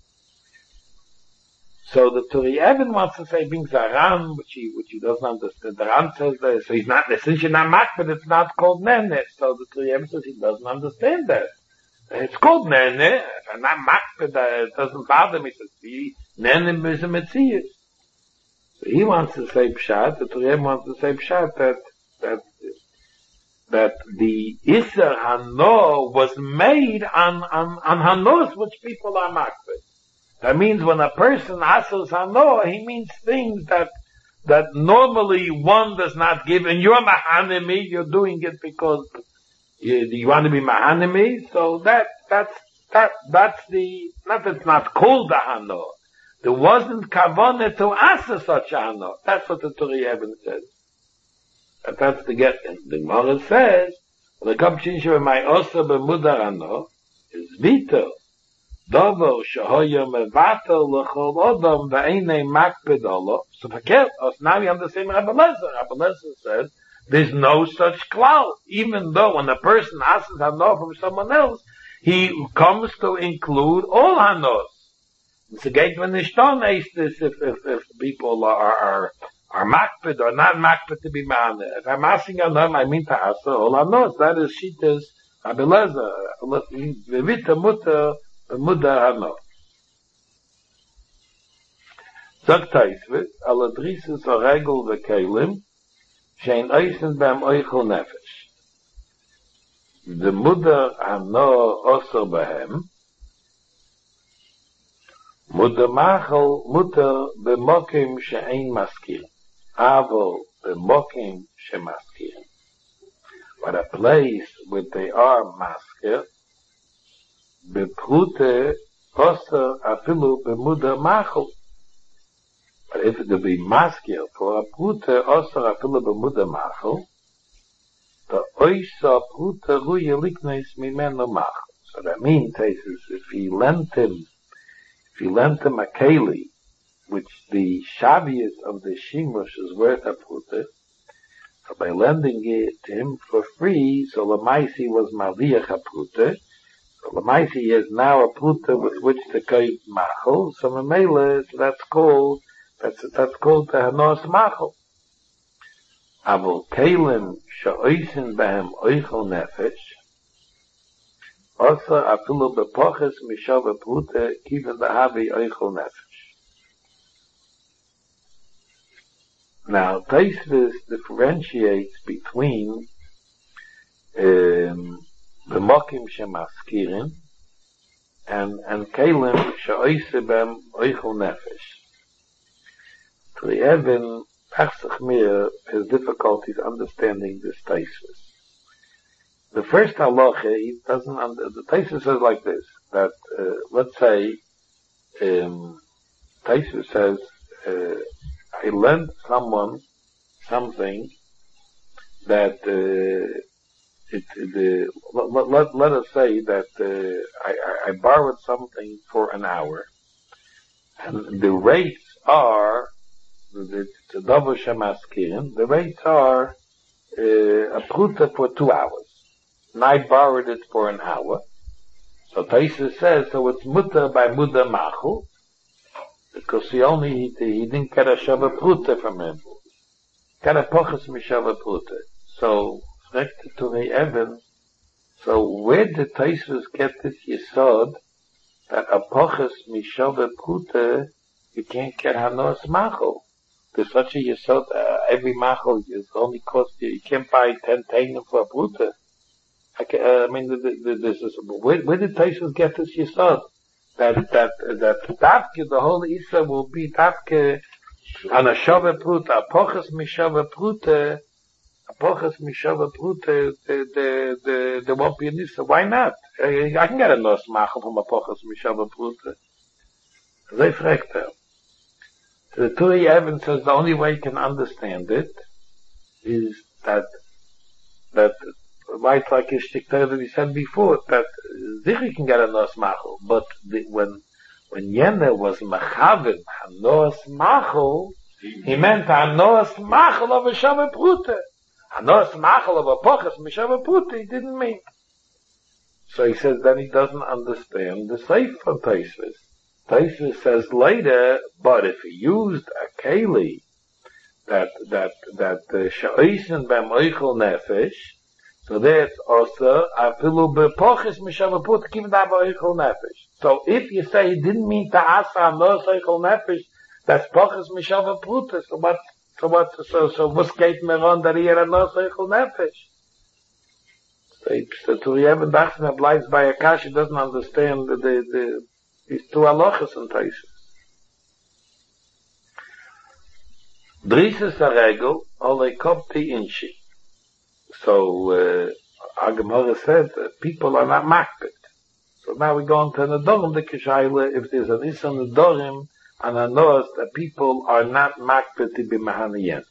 So the Torah Eben wants to say being Zaran, which he which he doesn't understand. The Ran says that so he's not since you're not makbid, it's not called nene. So the Torah Eben says he doesn't understand that. It's called nene. If I'm not makbid, it doesn't bother me. He says he nene is a metzius. So he wants to say pshat. The Torah Eben wants to say pshat that that that the Isser Hano was made on on on Hanos which people are makbid. That means when a person asks hano, he means things that that normally one does not give. And you're mahanimi, you're doing it because you, you want to be mahanimi. So that that's That, that's the, not that it's not called a hano. There wasn't kavanah to asa such a hano. That's what the Turi Eben says. And that's the get. The Gemara says, the Kapshin Sheva my osa b'mudar hano is vito. Dovo shahoya mevatel l'chol odom v'einei makpid olo. So forget us. Now we understand Rabbi Lezer. Rabbi Lezer says, there's no such cloud. Even though when a person asks hano from someone else, he comes to include all hanos. It's a gate when the stone is this if, if, if people are, are, are makpid or not makpid to be man. If I'm asking hano, I mean to ask all hanos. That is Shitas Rabbi Lezer. V'vita muta muda hano. Zog Taisvet, ala drisis o regel v'kelim, shein oisen beim oichel nefesh. The muda hano oser behem, muda machel muta b'mokim she'ein maskir, avo b'mokim she'maskir. But a place where they are maskir, b'prute oser afilu b'muda machel. But if it would be maskir for a prute oser afilu b'muda machel, the oisa prute ruye liknes mimeno machel. So that means, is if he lent him, if he lent him a keli, which the shavius of the shimush is worth a prute, so by lending it to him for free, so Lamaisi was maliach a prute, so Lamaisi is now a prute with which to koi machel, so Mamela, that's called, that's, that's called the hanos machel. Avol kelim sha'oisin behem oichel nefesh, also afilu bepoches mishav a prute, kiven dahavi oichel nefesh. Now, Taisvis differentiates between um, the mokim shemaskirin and and kelim she'oise bem oichel nefesh. The Eben Pachsach Mir has difficulties understanding this Taisvis. The first halacha, he doesn't. Under, the Taisvis says like this: that uh, let's say um, Taisvis says. Uh, I lent someone something that uh, it, the let, let, let us say that uh, I, I borrowed something for an hour, and the rates are the double shemaskirin. The rates are uh, a pruta for two hours, and I borrowed it for an hour. So Taisa says so it's muta by muda machu. Because he only, he, he didn't get a shava prute from him. Got a poches mishava prute. So, rekte to the Eben, so where did Taisvus get this yesod, that a poches mishava prute, you can't get hanos machel? There's such a yesod, uh, every machel is only cost you, you can't buy ten tainim for a prute. I, can, uh, I mean, the, the, this is, where, where did Taisvus get this yesod? That, that, that, Davke, the whole Isa will be Davke, an a Shava Prute, a Poches Mishava Prute, a Poches Mishava Prute, the, the, the, the won't be an Isa. Why not? I, I can get a Nos Machel from a Poches Mishava Prute. They fragt her. So the Turi Eben says the only way you can understand it is that, that, right like his shtikter that he said before, that Zichi can get a nos machel, but the, when when Yene was mechaven hanos machel, he meant hanos machel of a shava prute. Hanos machel of a poches mishava prute, he didn't mean. So he says then he doesn't understand the seif from Taisvis. Taisvis says later, but if he used a keli that that that the sha'isen bem oichel nefesh, so that's also afilu bepoches mishava prute kiven da oichel nefesh. So if you say he didn't mean to asa no oichel nefesh, that's poches mishava prute. So what? So what? So so what's geht mir on that he had a no oichel nefesh? So to Yemen Dachsen applies by Akash, he doesn't understand the the, the these two halachas and Taisvis. Drises a regel, ole kopti inchi. So, uh, our Gemara said that people are not makbet. So now we go on to Nadorim, the Kishaila, if there's an Issa Nadorim, and I know that people are not makbid to be Mahaniyen.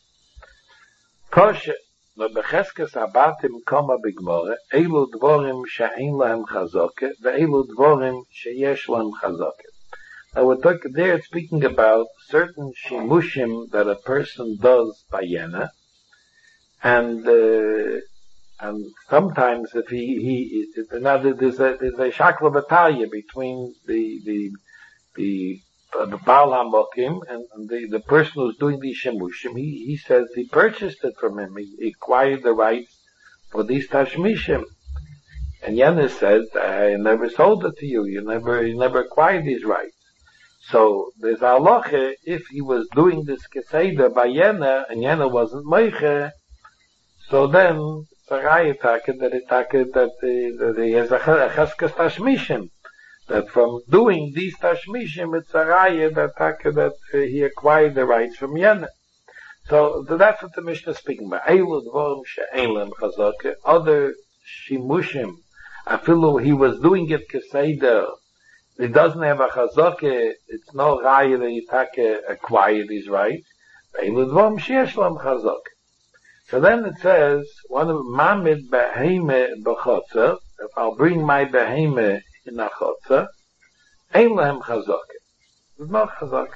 Koshe, no becheskes abatim koma bigmore, elu dvorim she'ein lahem chazoke, ve'elu dvorim she'yesh lahem chazoke. Now we're talking there, speaking about certain shimushim that a person does by Yena, and, uh, and sometimes if he, he, now there's a, there's a shakla batalya between the, the, the, Uh, the Baal HaMokim and, and the, the person who's doing these Shemushim, he, he says he purchased it from him. He, he acquired the rights for these Tashmishim. And Yenis says, I never sold it to you. You never, you never acquired these rights. So there's halacha, if he was doing this Keseda by Yena and Yena wasn't Meiche, so then it's a rayataka that it that, that he has a cheskas Tashmishim. That from doing these tashmishim, it's a raya that, that uh, he acquired the rights from Yena. So that's what the Mishnah is speaking about. Eilu dvorim she'ein lehem chazaka. Other shimushim, afilu he was doing it keseder, he doesn't have a chazaka, it's no raya that he taka acquired these rights. Eilu dvorim she'esh lehem chazaka. So then it says, one of mamid beheme b'chotzer, if I'll bring my beheme in a chotzer, ein lehem chazaka. There's no chazaka.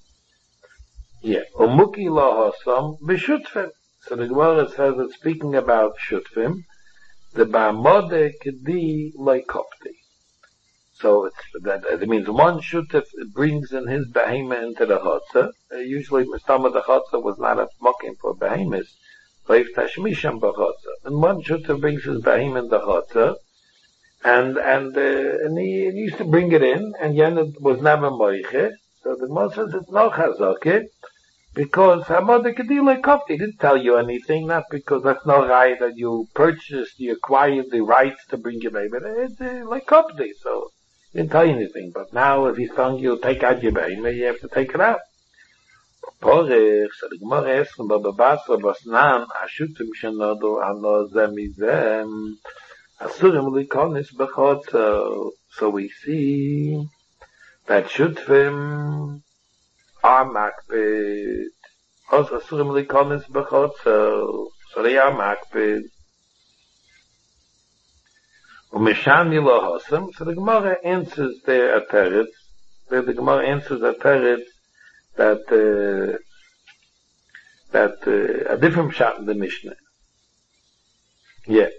Yeah. Umuki lo hosam b'shutfim. So the Gemara says it's speaking about shutfim, the ba'amode kedi leikopti. So it's, that, it means one shutf brings in his behema into the chotzer. Uh, usually, Mistama the chotzer was not a mocking for behemoths, but if tashmisham b'chotzer. And one shutf brings his behema in the chotzer, And, and, uh, and he, he used to bring it in, and Yena was never moiche. So the Gemara says it's no chazake, because Hamada Kedila Kopti didn't tell you anything, not because that's no right that you purchased, you acquired the rights to bring your baby. It's uh, like Kopti, so he didn't tell you anything. But now if he's telling you take out your baby, you have to take it out. Porech, so the Gemara asks him, Baba Basra, Basnan, Ashutim Shenodo, Ano Zemizem, Asurim likonis b'chotzer. So we see that shutfim are makbid. Also asurim likonis b'chotzer. So they are makbid. Umeshani lo hosam. So the Gemara answers their ateretz. The Gemara answers ateretz that uh, that uh, a different shot in the Mishnah. Yeah.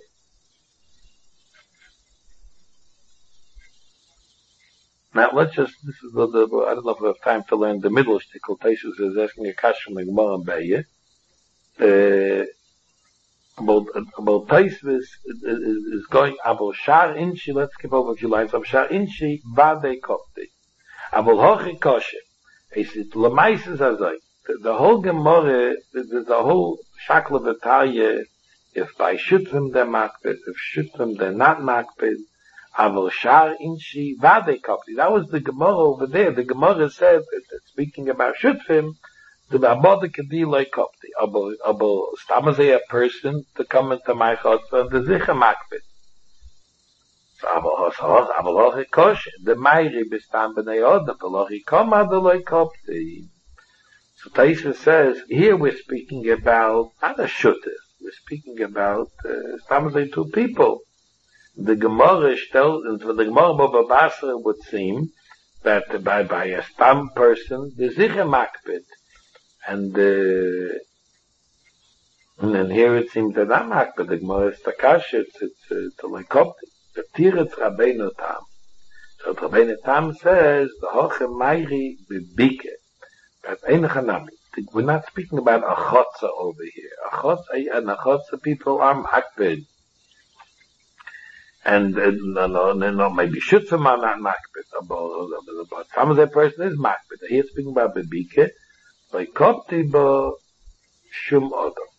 Now let's just, this is the, the, I don't know if we have time to learn the middle shtickle. Taisus is asking a question from the Gemara and Be'eh. Uh, about, about Taisus is, is, is going, Abel Shar Inchi, let's skip over a few lines, Abel Shar Inchi, Vade Kopti. Abel Hochi Koshe. He said, Lamais is Azai. The whole Gemara, the, the whole Shakla V'Talya, if by Shutrim they're makbid, if Shutrim they're not makbid, Aval Shar Inchi Vade Kopti. That was the Gemara over there. The Gemara said, speaking about Shutfim, the Abode Kedi Loi Kopti. Abel, Abel, Stamazay a person to come into my chotzer and the Zicha Makbid. So Abel Hos Hos, Abel Hochi Kosh, the Mayri Bistam B'nei Odom, the Lochi Koma the Loi Kopti. So Taisa says, here we're speaking about, not a Shutef, we're speaking about, uh, Stamazay two people. The Gemara tells, and for the Gemara Baba Basra would seem that by, by a stam person, the Zicha Makbid. And, uh, and then here it seems that not Makbid, the Gemara is Takash, it's, it's, it's like Kopti. The Tiretz Rabbeinu Tam. So Rabbeinu Tam says, the Hoche Mayri Bibike. That's Ein Chanami. We're not speaking about a Chotza over here. A Chotza, and a Chotza people are Makbid. And, uh, no, no, no, maybe Shutfim are not makbid, but, but some of that person is makbid. Here speaking about Bebike, like Kopti ba Shum Odom.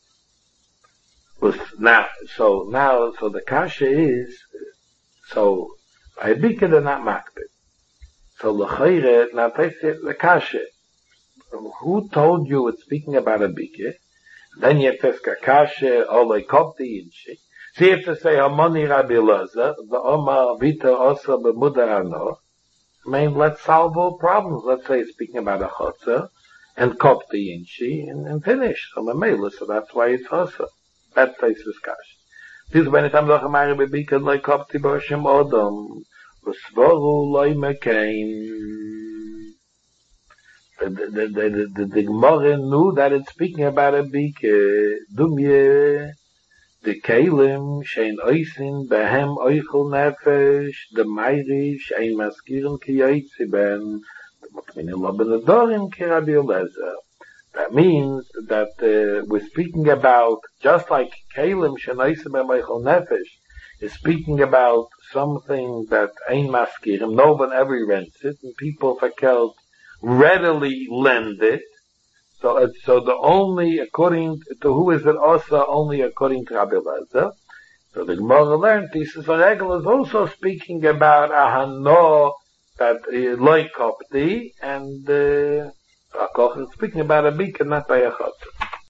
Now, so now, so the kasha is, so, by Bebike they're not makbid. So l'chayre, now take the kasha. Who told you it's speaking about a Bebike? Then you have to ask a kasha, or like Kopti Inchi. See if to say Hamani Rabbi Elazar, the Omar Vita Osa B'Mudar Ano. I mean, let's solve all problems. Let's say speaking about a Chotzer and Kopti Inchi and, and finish. So Mamela, so that's why it's Osa. That place is Kash. This is when it's Amloch Amari Bebikad like Kopti Boshem Odom. V'svoru loy mekain. The, the, the, the, the, the Gemara knew that it's speaking about a Bike. Dumye. The Kalim, Shein Oisin, Behem Oichel Nefesh, the Meiri, Shein Maskirin Ki Yaitzi Ben, the Mokmini Loben Adorim Ki Rabbi Elazar. That means that uh, we're speaking about, just like Kalim, Shein Oisin, Behem Oichel Nefesh, is speaking about something that Ein Maskirim, no one ever rents it, and people fakelt readily lend it. So, uh, so the only, according to who is it also, only according to Rabbi Elazar. So the Gemara learned, this is is also speaking about a hano that uh, loy kopti, and, uh, speaking about a beacon, not by a chotzer.